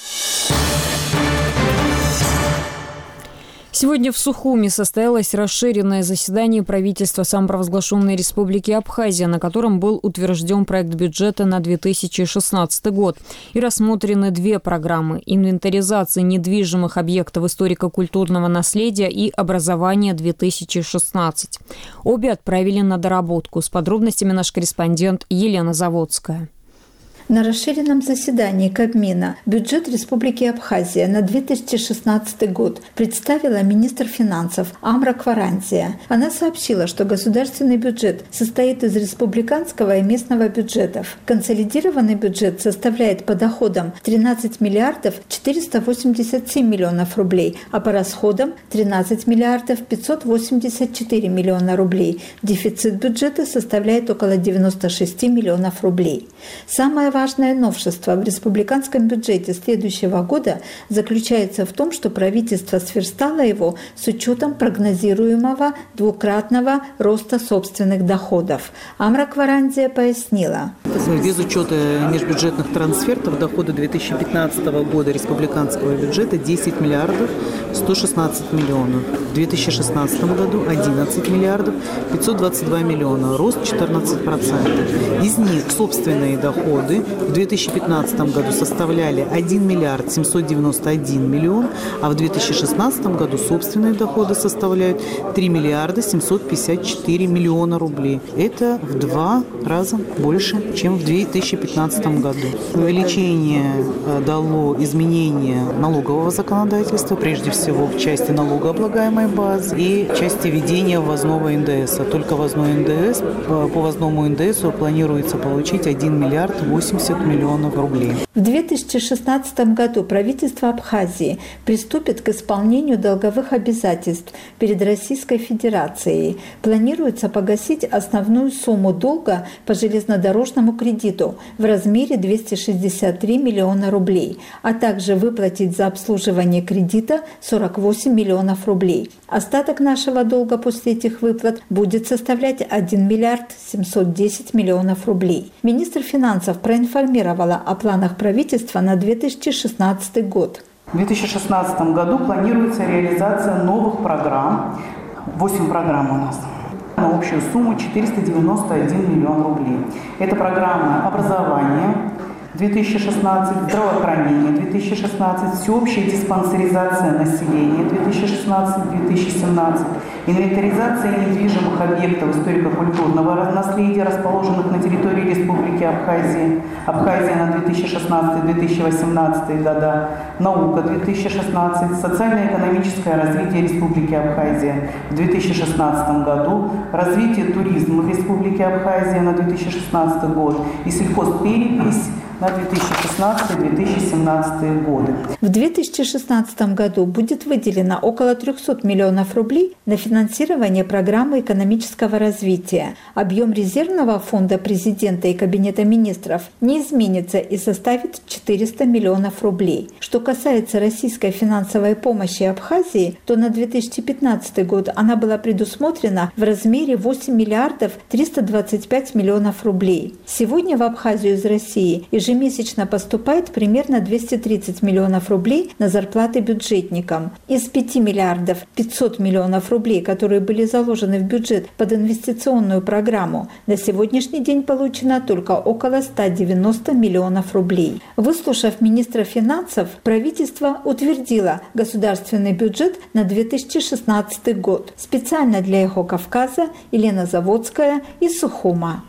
Сегодня в Сухуми состоялось расширенное заседание правительства самопровозглашенной Республики Абхазия, на котором был утвержден проект бюджета на две тысячи шестнадцатый год. И рассмотрены две программы – инвентаризация недвижимых объектов историко-культурного наследия и образование две тысячи шестнадцать. Обе отправили на доработку. С подробностями наш корреспондент Елена Заводская. На расширенном заседании Кабмина бюджет Республики Абхазия на две тысячи шестнадцатый год представила министр финансов Амра Кварантия. Она сообщила, что государственный бюджет состоит из республиканского и местного бюджетов. Консолидированный бюджет составляет по доходам тринадцать миллиардов четыреста восемьдесят семь миллионов рублей, а по расходам тринадцать миллиардов пятьсот восемьдесят четыре миллиона рублей. Дефицит бюджета составляет около девяносто шесть миллионов рублей. Самое важное новшество в республиканском бюджете следующего года заключается в том, что правительство сверстало его с учетом прогнозируемого двукратного роста собственных доходов. Амра Кварантия пояснила. Без учета межбюджетных трансфертов доходы две тысячи пятнадцатого года республиканского бюджета десять миллиардов сто шестнадцать миллионов. В две тысячи шестнадцатом году одиннадцать миллиардов пятьсот двадцать два миллиона, рост четырнадцать процентов. Из них собственные доходы в две тысячи пятнадцатом году составляли один миллиард семьсот девяносто один миллион, а в две тысячи шестнадцатом году собственные доходы составляют три миллиарда семьсот пятьдесят четыре миллиона рублей. Это в два раза больше, чем в две тысячи пятнадцатом году. Увеличение дало изменение налогового законодательства, прежде всего в части налогооблагаемой базы и части введения ввозного эн дэ эса. Только ввозной эн дэ эс, по ввозному эн дэ эсу планируется получить один миллиард восемьдесят миллионов рублей. В две тысячи шестнадцатом году правительство Абхазии приступит к исполнению долговых обязательств перед Российской Федерацией. Планируется погасить основную сумму долга по железнодорожному кредиту в размере двести шестьдесят три миллиона рублей, а также выплатить за обслуживание кредита сорок восемь миллионов рублей. Остаток нашего долга после этих выплат будет составлять один миллиард семьсот десять миллионов рублей. Министр финансов проинформировала о планах правительства на две тысячи шестнадцатый год. В две тысячи шестнадцатом году планируется реализация новых программ. восемь программ у нас. На общую сумму четыреста девяносто один миллион рублей. Это программа образования две тысячи шестнадцать, здравоохранение две тысячи шестнадцать, всеобщая диспансеризация населения две тысячи шестнадцать — две тысячи семнадцать, инвентаризация недвижимых объектов историко-культурного наследия, расположенных на территории Республики Абхазия, Абхазия на две тысячи шестнадцатый — две тысячи восемнадцатый года, наука две тысячи шестнадцать, социально-экономическое развитие Республики Абхазия в две тысячи шестнадцатом году, развитие туризма в Республике Абхазия на две тысячи шестнадцатый год и сельхозперепись на две тысячи шестнадцатый — две тысячи семнадцатый годы. В две тысячи шестнадцатом году будет выделено около трехсот миллионов рублей на финансирование программы экономического развития. Объем резервного фонда президента и Кабинета министров не изменится и составит четыреста миллионов рублей. Что касается российской финансовой помощи Абхазии, то на две тысячи пятнадцатый год она была предусмотрена в размере восемь миллиардов триста двадцать пять миллионов рублей. Сегодня в Абхазию из России ежемесячно поступает примерно двести тридцать миллионов рублей на зарплаты бюджетникам. Из пяти миллиардов пятьсот миллионов рублей, которые были заложены в бюджет под инвестиционную программу, на сегодняшний день получено только около ста девяноста миллионов рублей. Выслушав министра финансов, правительство утвердило государственный бюджет на две тысячи шестнадцатый год. Специально для «Эхо Кавказа» Елена Заводская из Сухума.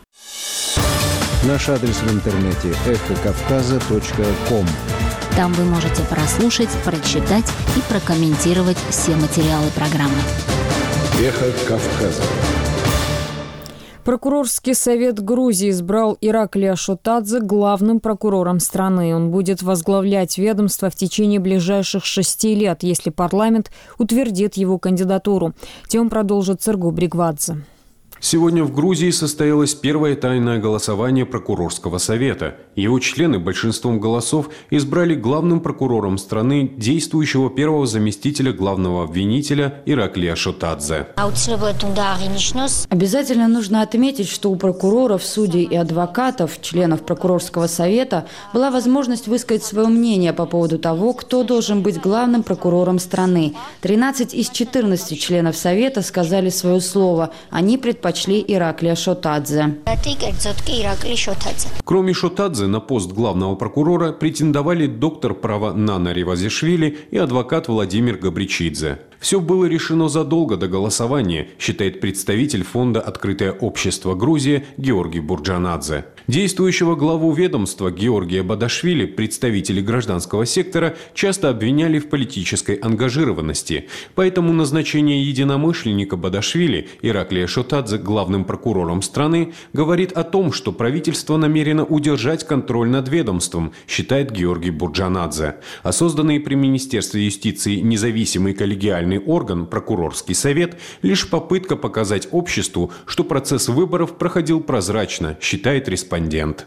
Наш адрес в интернете эхо кавказа точка ком. Там вы можете прослушать, прочитать и прокомментировать все материалы программы. Эхо Кавказа. Прокурорский совет Грузии избрал Ираклия Шотадзе главным прокурором страны. Он будет возглавлять ведомство в течение ближайших шести лет, если парламент утвердит его кандидатуру. Тем продолжит Серго Бригвадзе. Сегодня в Грузии состоялось первое тайное голосование прокурорского совета. Его члены большинством голосов избрали главным прокурором страны действующего первого заместителя главного обвинителя Ираклия Шотадзе. Обязательно нужно отметить, что у прокуроров, судей и адвокатов, членов прокурорского совета, была возможность высказать свое мнение по поводу того, кто должен быть главным прокурором страны. тринадцать из четырнадцати членов совета сказали свое слово. Они предпочли Почли Ираклия Шотадзе. Кроме Шотадзе на пост главного прокурора претендовали доктор права Нана Ревазишвили и адвокат Владимир Габричидзе. Все было решено задолго до голосования, считает представитель фонда «Открытое общество Грузия» Георгий Бурджанадзе. Действующего главу ведомства Георгия Бадашвили представители гражданского сектора часто обвиняли в политической ангажированности. Поэтому назначение единомышленника Бадашвили Ираклия Шотадзе главным прокурором страны говорит о том, что правительство намерено удержать контроль над ведомством, считает Георгий Бурджанадзе. А созданный при Министерстве юстиции независимый коллегиальный орган «Прокурорский совет» лишь попытка показать обществу, что процесс выборов проходил прозрачно, считает респондент.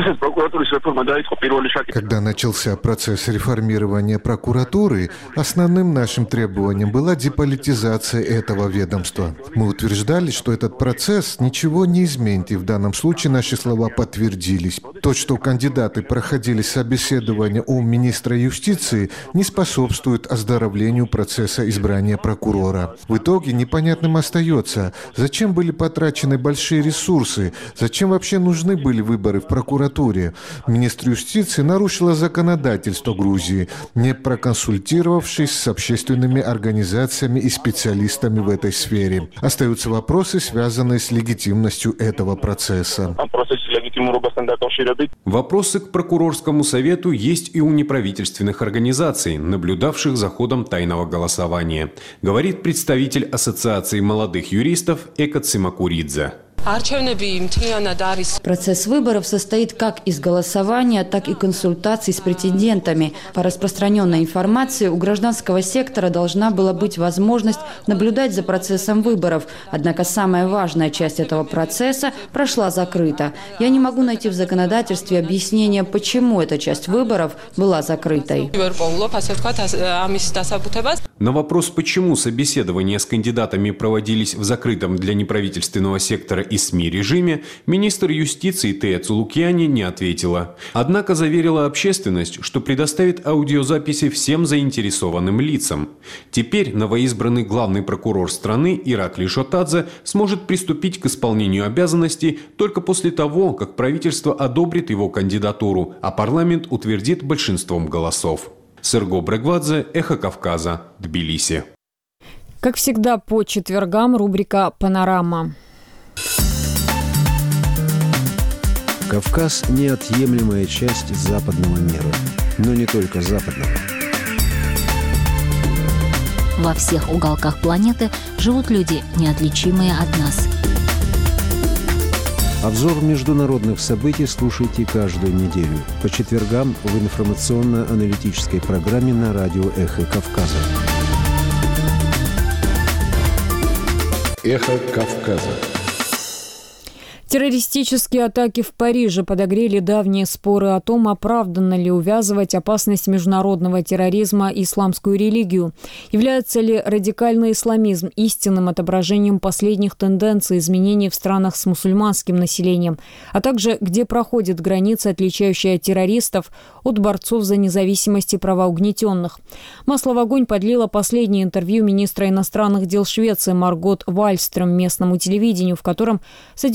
Когда начался процесс реформирования прокуратуры, основным нашим требованием была деполитизация этого ведомства. Мы утверждали, что этот процесс ничего не изменит, и в данном случае наши слова подтвердились. То, что кандидаты проходили собеседование у министра юстиции, не способствует оздоровлению процесса избрания прокурора. В итоге непонятным остается, зачем были потрачены большие ресурсы, зачем вообще нужны были выборы в прокуратуре. прокуратуре. Министр юстиции нарушила законодательство Грузии, не проконсультировавшись с общественными организациями и специалистами в этой сфере. Остаются вопросы, связанные с легитимностью этого процесса. Вопросы к прокурорскому совету есть и у неправительственных организаций, наблюдавших за ходом тайного голосования, говорит представитель Ассоциации молодых юристов Экат Симакуридзе. Процесс выборов состоит как из голосования, так и консультаций с претендентами. По распространенной информации, у гражданского сектора должна была быть возможность наблюдать за процессом выборов. Однако самая важная часть этого процесса прошла закрыто. Я не могу найти в законодательстве объяснение, почему эта часть выборов была закрытой. На вопрос, почему собеседования с кандидатами проводились в закрытом для неправительственного сектора и СМИ режиме, министр юстиции Тея Цулукьяни не ответила. Однако заверила общественность, что предоставит аудиозаписи всем заинтересованным лицам. Теперь новоизбранный главный прокурор страны Ираклий Шотадзе сможет приступить к исполнению обязанностей только после того, как правительство одобрит его кандидатуру, а парламент утвердит большинством голосов. Серго Бригвадзе, Эхо Кавказа, Тбилиси. Как всегда, по четвергам рубрика «Панорама». Кавказ – неотъемлемая часть западного мира, но не только западного. Во всех уголках планеты живут люди, неотличимые от нас. Обзор международных событий слушайте каждую неделю по четвергам в информационно-аналитической программе на радио «Эхо Кавказа». «Эхо Кавказа». Террористические атаки в Париже подогрели давние споры о том, оправданно ли увязывать опасность международного терроризма и исламскую религию. Является ли радикальный исламизм истинным отображением последних тенденций изменений в странах с мусульманским населением, а также где проходит граница, отличающая террористов от борцов за независимость и права угнетенных. Масло в огонь подлило последнее интервью министра иностранных дел Швеции Маргот Вальстрём местному телевидению, в котором содержались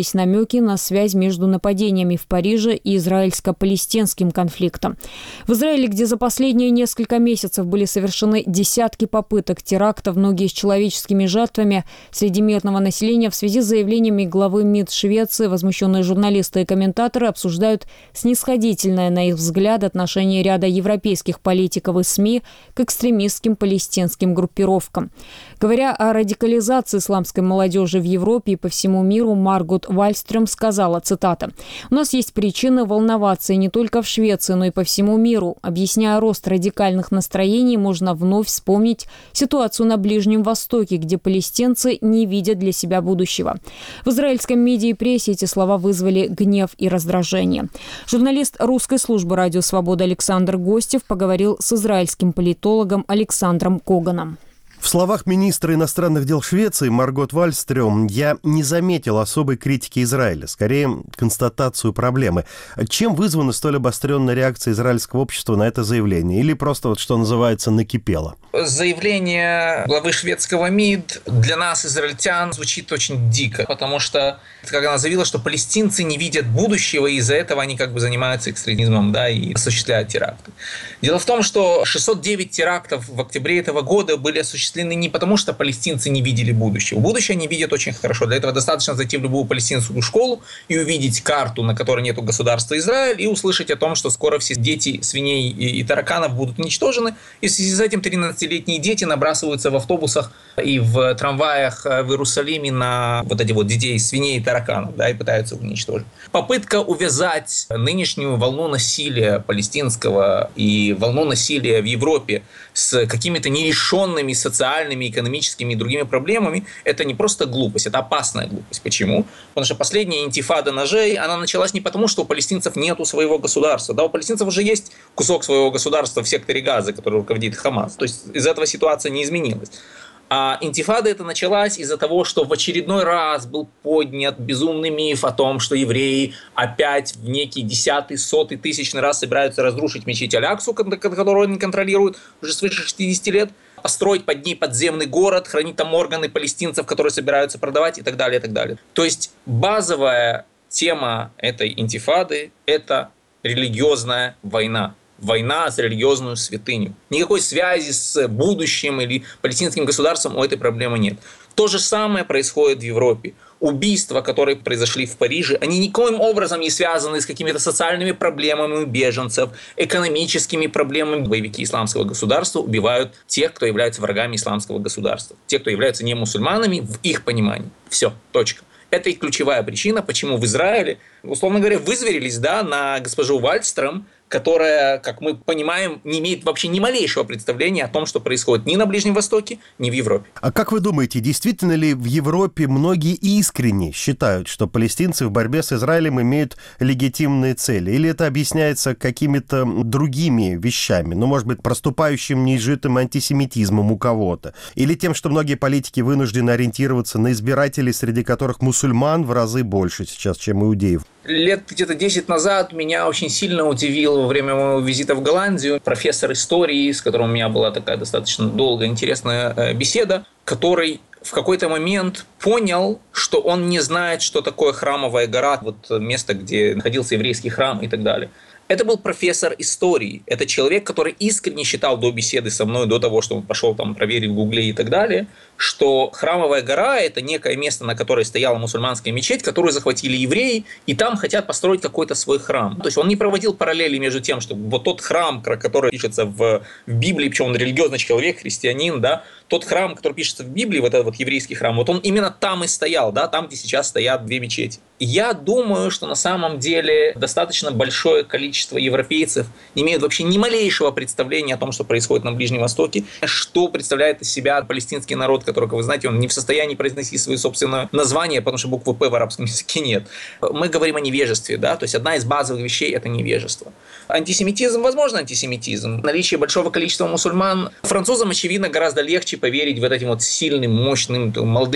появились намеки на связь между нападениями в Париже и израильско-палестинским конфликтом. В Израиле, где за последние несколько месяцев были совершены десятки попыток терактов, многие с человеческими жертвами среди мирного населения, в связи с заявлениями главы МИД Швеции, возмущенные журналисты и комментаторы обсуждают снисходительное, на их взгляд, отношение ряда европейских политиков и СМИ к экстремистским палестинским группировкам. Говоря о радикализации исламской молодежи в Европе и по всему миру, Маргот Вальстрём сказала, цитата, «У нас есть причины волноваться и не только в Швеции, но и по всему миру. Объясняя рост радикальных настроений, можно вновь вспомнить ситуацию на Ближнем Востоке, где палестинцы не видят для себя будущего». В израильском медиа и прессе эти слова вызвали гнев и раздражение. Журналист русской службы «Радио Свобода» Александр Гостев поговорил с израильским политологом Александром Коганом. В словах министра иностранных дел Швеции Маргот Вальстрём я не заметил особой критики Израиля, скорее констатацию проблемы. Чем вызвана столь обостренная реакция израильского общества на это заявление? Или просто, вот, что называется, накипело? Заявление главы шведского МИД для нас, израильтян, звучит очень дико, потому что, как она заявила, что палестинцы не видят будущего, и из-за этого они как бы занимаются экстремизмом, да, и осуществляют теракты. Дело в том, что шестьсот девять терактов в октябре этого года были осуществлены не потому, что палестинцы не видели будущего. Будущее они видят очень хорошо. Для этого достаточно зайти в любую палестинскую школу и увидеть карту, на которой нету государства Израиль, и услышать о том, что скоро все дети свиней и тараканов будут уничтожены. И в связи с этим тринадцатилетние дети набрасываются в автобусах и в трамваях в Иерусалиме на вот эти вот детей свиней и тараканов, да, и пытаются уничтожить. Попытка увязать нынешнюю волну насилия палестинского и волну насилия в Европе с какими-то нерешенными социальными, экономическими и другими проблемами, это не просто глупость, это опасная глупость. Почему? Потому что последняя интифада ножей, она началась не потому, что у палестинцев нету своего государства. Да, у палестинцев уже есть кусок своего государства в секторе Газы, который руководит Хамас. То есть из этого ситуация не изменилась. А интифада это началась из-за того, что в очередной раз был поднят безумный миф о том, что евреи опять в некий десятый, сотый, тысячный раз собираются разрушить мечеть Аль-Аксу, которую они контролируют уже свыше шестидесяти лет, построить под ней подземный город, хранить там органы палестинцев, которые собираются продавать и так далее, и так далее. То есть базовая тема этой интифады – это религиозная война. Война за религиозную святыню. Никакой связи с будущим или палестинским государством у этой проблемы нет. То же самое происходит в Европе. Убийства, которые произошли в Париже, они никоим образом не связаны с какими-то социальными проблемами беженцев, экономическими проблемами. Боевики исламского государства убивают тех, кто является врагами исламского государства. Те, кто являются не мусульманами, в их понимании. Все, точка. Это и ключевая причина, почему в Израиле, условно говоря, вызверились, да, на госпожу Вальстрём, которая, как мы понимаем, не имеет вообще ни малейшего представления о том, что происходит ни на Ближнем Востоке, ни в Европе. А как вы думаете, действительно ли в Европе многие искренне считают, что палестинцы в борьбе с Израилем имеют легитимные цели? Или это объясняется какими-то другими вещами? Ну, может быть, проступающим неизжитым антисемитизмом у кого-то? Или тем, что многие политики вынуждены ориентироваться на избирателей, среди которых мусульман в разы больше сейчас, чем иудеев? Лет где-то десять назад меня очень сильно удивил во время моего визита в Голландию профессор истории, с которым у меня была такая достаточно долгая, интересная беседа, который в какой-то момент понял, что он не знает, что такое Храмовая гора, вот место, где находился еврейский храм и так далее. Это был профессор истории. Это человек, который искренне считал до беседы со мной, до того, что он пошел там проверить в Гугле и так далее, что Храмовая гора – это некое место, на которой стояла мусульманская мечеть, которую захватили евреи, и там хотят построить какой-то свой храм. То есть он не проводил параллели между тем, что вот тот храм, который пишется в, в Библии, причем он религиозный человек, христианин, да, тот храм, который пишется в Библии, вот этот вот еврейский храм, вот он именно там и стоял, да, там, где сейчас стоят две мечети. Я думаю, что на самом деле достаточно большое количество европейцев не имеют вообще ни малейшего представления о том, что происходит на Ближнем Востоке, что представляет из себя палестинский народ, который, как вы знаете, он не в состоянии произносить свое собственное название, потому что буквы «П» в арабском языке нет. Мы говорим о невежестве, да, то есть одна из базовых вещей – это невежество. Антисемитизм, возможно, антисемитизм. Наличие большого количества мусульман. Французам, очевидно, гораздо легче поверить в этим вот сильным, мощным, молодым людям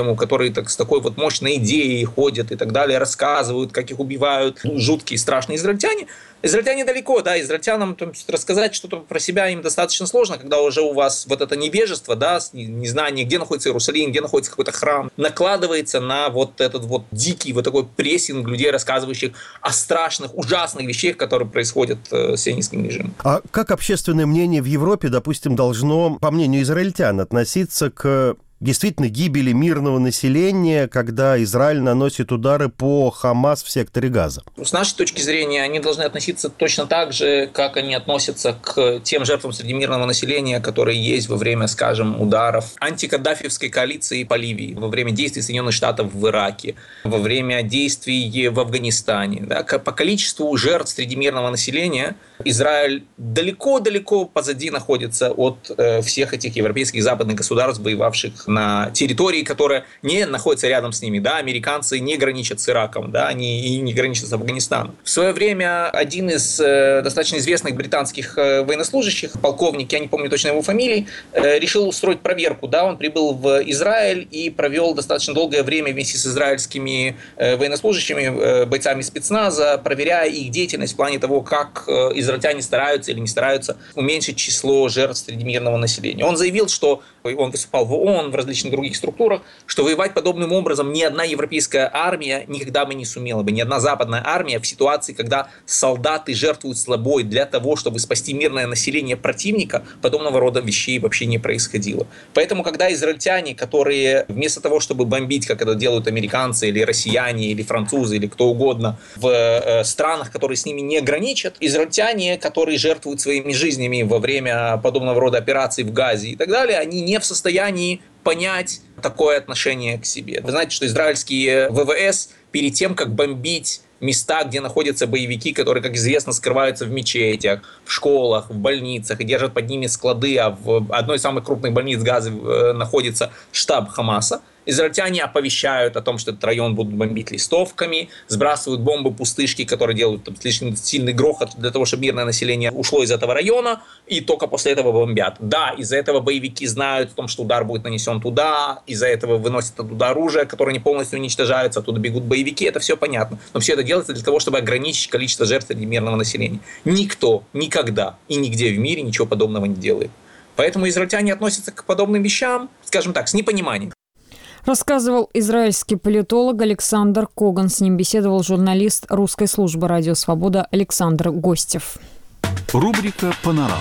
систему, которые так, с такой вот мощной идеей ходят и так далее, рассказывают, как их убивают жуткие, страшные израильтяне. Израильтяне далеко, да, израильтянам там, рассказать что-то про себя им достаточно сложно, когда уже у вас вот это невежество, да, незнание, где находится Иерусалим, где находится какой-то храм, накладывается на вот этот вот дикий вот такой прессинг людей, рассказывающих о страшных, ужасных вещах, которые происходят с сионистским режимом. А как общественное мнение в Европе, допустим, должно, по мнению израильтян, относиться к действительно гибели мирного населения, когда Израиль наносит удары по Хамас в секторе Газа? С нашей точки зрения, они должны относиться точно так же, как они относятся к тем жертвам среди мирного населения, которые есть во время, скажем, ударов антикаддафиевской коалиции по Ливии, во время действий Соединенных Штатов в Ираке, во время действий в Афганистане. Да, по количеству жертв среди мирного населения Израиль далеко-далеко позади находится от э, всех этих европейских и западных государств, воевавших на территории, которая не находится рядом с ними. Да, американцы не граничат с Ираком, да, они и не граничат с Афганистаном. В свое время один из э, достаточно известных британских э, военнослужащих, полковник, я не помню точно его фамилии, э, решил устроить проверку. Да, он прибыл в Израиль и провел достаточно долгое время вместе с израильскими э, военнослужащими, э, бойцами спецназа, проверяя их деятельность в плане того, как э, израильтяне стараются или не стараются уменьшить число жертв среди мирного населения. Он заявил, что он выступал в ООН, в различных других структурах, что воевать подобным образом ни одна европейская армия никогда бы не сумела бы, ни одна западная армия в ситуации, когда солдаты жертвуют собой для того, чтобы спасти мирное население противника, подобного рода вещей вообще не происходило. Поэтому, когда израильтяне, которые вместо того, чтобы бомбить, как это делают американцы или россияне, или французы, или кто угодно, в э, странах, которые с ними не граничат, израильтяне, которые жертвуют своими жизнями во время подобного рода операций в Газе и так далее, они не в состоянии понять такое отношение к себе. Вы знаете, что израильские ВВС перед тем, как бомбить места, где находятся боевики, которые, как известно, скрываются в мечетях, в школах, в больницах и держат под ними склады, а в одной из самых крупных больниц Газы находится штаб Хамаса, израильтяне оповещают о том, что этот район будут бомбить листовками, сбрасывают бомбы-пустышки, которые делают там слишком сильный грохот для того, чтобы мирное население ушло из этого района, и только после этого бомбят. Да, из-за этого боевики знают о том, что удар будет нанесен туда, из-за этого выносят оттуда оружие, которое не полностью уничтожается, оттуда бегут боевики, это все понятно. Но все это делается для того, чтобы ограничить количество жертв среди мирного населения. Никто никогда и нигде в мире ничего подобного не делает. Поэтому израильтяне относятся к подобным вещам, скажем так, с непониманием. Рассказывал израильский политолог Александр Коган. С ним беседовал журналист русской службы «Радио Свобода» Александр Гостев. Рубрика «Панорама».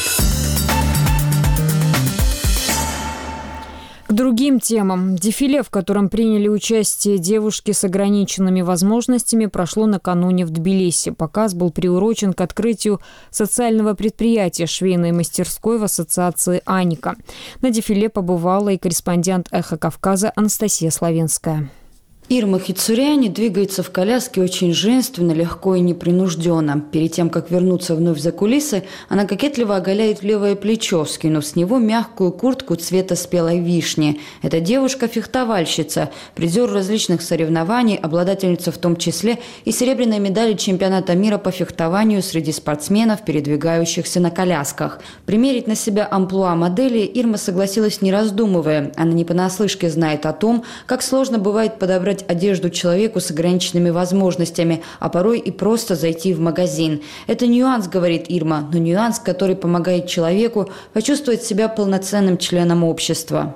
К другим темам. Дефиле, в котором приняли участие девушки с ограниченными возможностями, прошло накануне в Тбилиси. Показ был приурочен к открытию социального предприятия швейной мастерской в ассоциации «Аника». На дефиле побывала и корреспондент «Эхо Кавказа» Анастасия Славенская. Ирма Хицуряни двигается в коляске очень женственно, легко и непринужденно. Перед тем, как вернуться вновь за кулисы, она кокетливо оголяет левое плечо, скинув с него мягкую куртку цвета спелой вишни. Эта девушка-фехтовальщица, призер различных соревнований, обладательница в том числе и серебряной медали чемпионата мира по фехтованию среди спортсменов, передвигающихся на колясках. Примерить на себя амплуа модели Ирма согласилась не раздумывая. Она не понаслышке знает о том, как сложно бывает подобрать одежду человеку с ограниченными возможностями, а порой и просто зайти в магазин. Это нюанс, говорит Ирма, но нюанс, который помогает человеку почувствовать себя полноценным членом общества.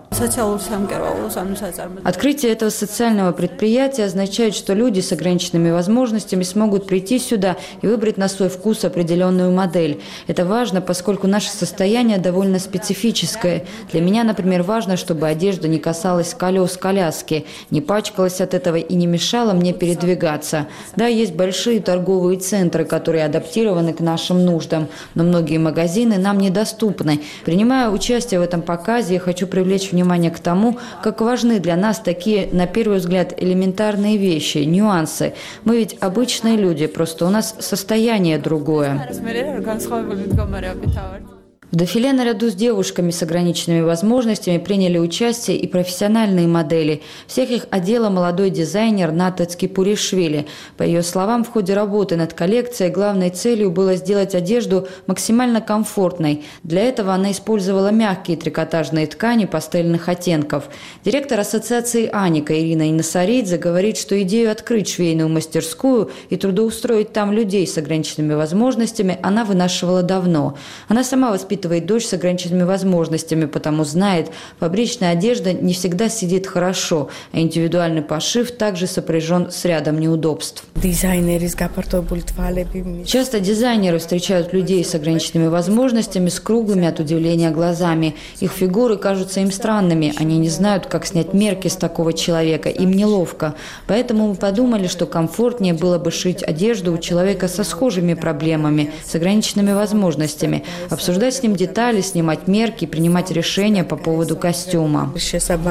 Открытие этого социального предприятия означает, что люди с ограниченными возможностями смогут прийти сюда и выбрать на свой вкус определенную модель. Это важно, поскольку наше состояние довольно специфическое. Для меня, например, важно, чтобы одежда не касалась колес коляски, не пачкалась от этого и не мешала мне передвигаться. Да, есть большие торговые центры, которые адаптированы к нашим нуждам, но многие магазины нам недоступны. Принимая участие в этом показе, я хочу привлечь внимание к тому, как важны для нас такие, на первый взгляд, элементарные вещи, нюансы. Мы ведь обычные люди, просто у нас состояние другое. В дефиле наряду с девушками с ограниченными возможностями приняли участие и профессиональные модели. Всех их одела молодой дизайнер Ната Цкипуришвили. По ее словам, в ходе работы над коллекцией главной целью было сделать одежду максимально комфортной. Для этого она использовала мягкие трикотажные ткани пастельных оттенков. Директор ассоциации «Аника» Ирина Инасаридзе говорит, что идею открыть швейную мастерскую и трудоустроить там людей с ограниченными возможностями она вынашивала давно. Она сама воспитывает дочь с ограниченными возможностями, потому знает, фабричная одежда не всегда сидит хорошо, а индивидуальный пошив также сопряжен с рядом неудобств. Часто дизайнеры встречают людей с ограниченными возможностями с круглыми от удивления глазами. Их фигуры кажутся им странными, они не знают, как снять мерки с такого человека, им неловко. Поэтому мы подумали, что комфортнее было бы шить одежду у человека со схожими проблемами, с ограниченными возможностями, обсуждать с ним детали, снимать мерки, принимать решения по поводу костюма. В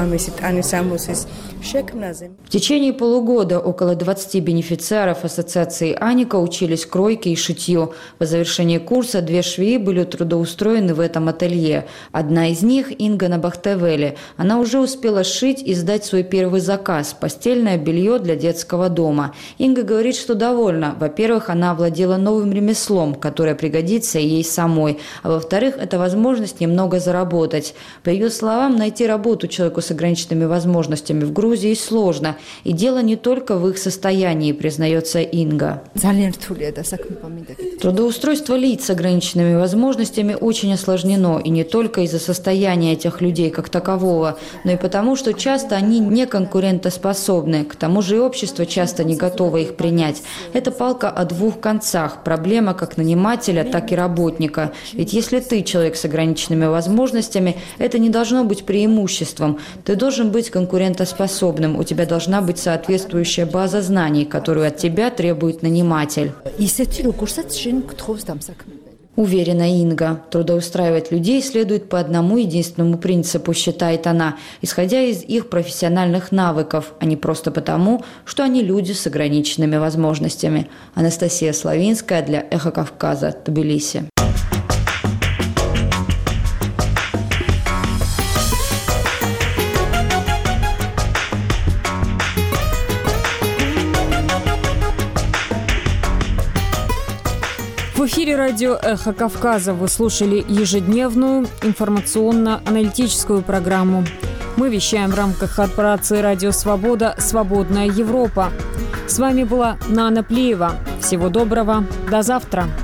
течение полугода около двадцати бенефициаров ассоциации «Аника» учились кройке и шитью. По завершении курса две швеи были трудоустроены в этом ателье. Одна из них – Инга Набахтевели. Она уже успела сшить и сдать свой первый заказ – постельное белье для детского дома. Инга говорит, что довольна. Во-первых, она овладела новым ремеслом, которое пригодится ей самой. А во-вторых, это возможность немного заработать. По ее словам, найти работу человеку с ограниченными возможностями в Грузии сложно. И дело не только в их состоянии, признается Инга. Трудоустройство лиц с ограниченными возможностями очень осложнено. И не только из-за состояния этих людей как такового, но и потому, что часто они не конкурентоспособны. К тому же и общество часто не готово их принять. Это палка о двух концах. Проблема как нанимателя, так и работника. Ведь если ты человек с ограниченными возможностями, это не должно быть преимуществом. Ты должен быть конкурентоспособным. У тебя должна быть соответствующая база знаний, которую от тебя требует наниматель. Уверена Инга, трудоустраивать людей следует по одному единственному принципу, считает она, исходя из их профессиональных навыков, а не просто потому, что они люди с ограниченными возможностями. Анастасия Славинская для «Эхо Кавказа», Тбилиси. В эфире радио «Эхо Кавказа» вы слушали ежедневную информационно-аналитическую программу. Мы вещаем в рамках корпорации «Радио Свобода. Свободная Европа». С вами была Нана Плиева. Всего доброго. До завтра.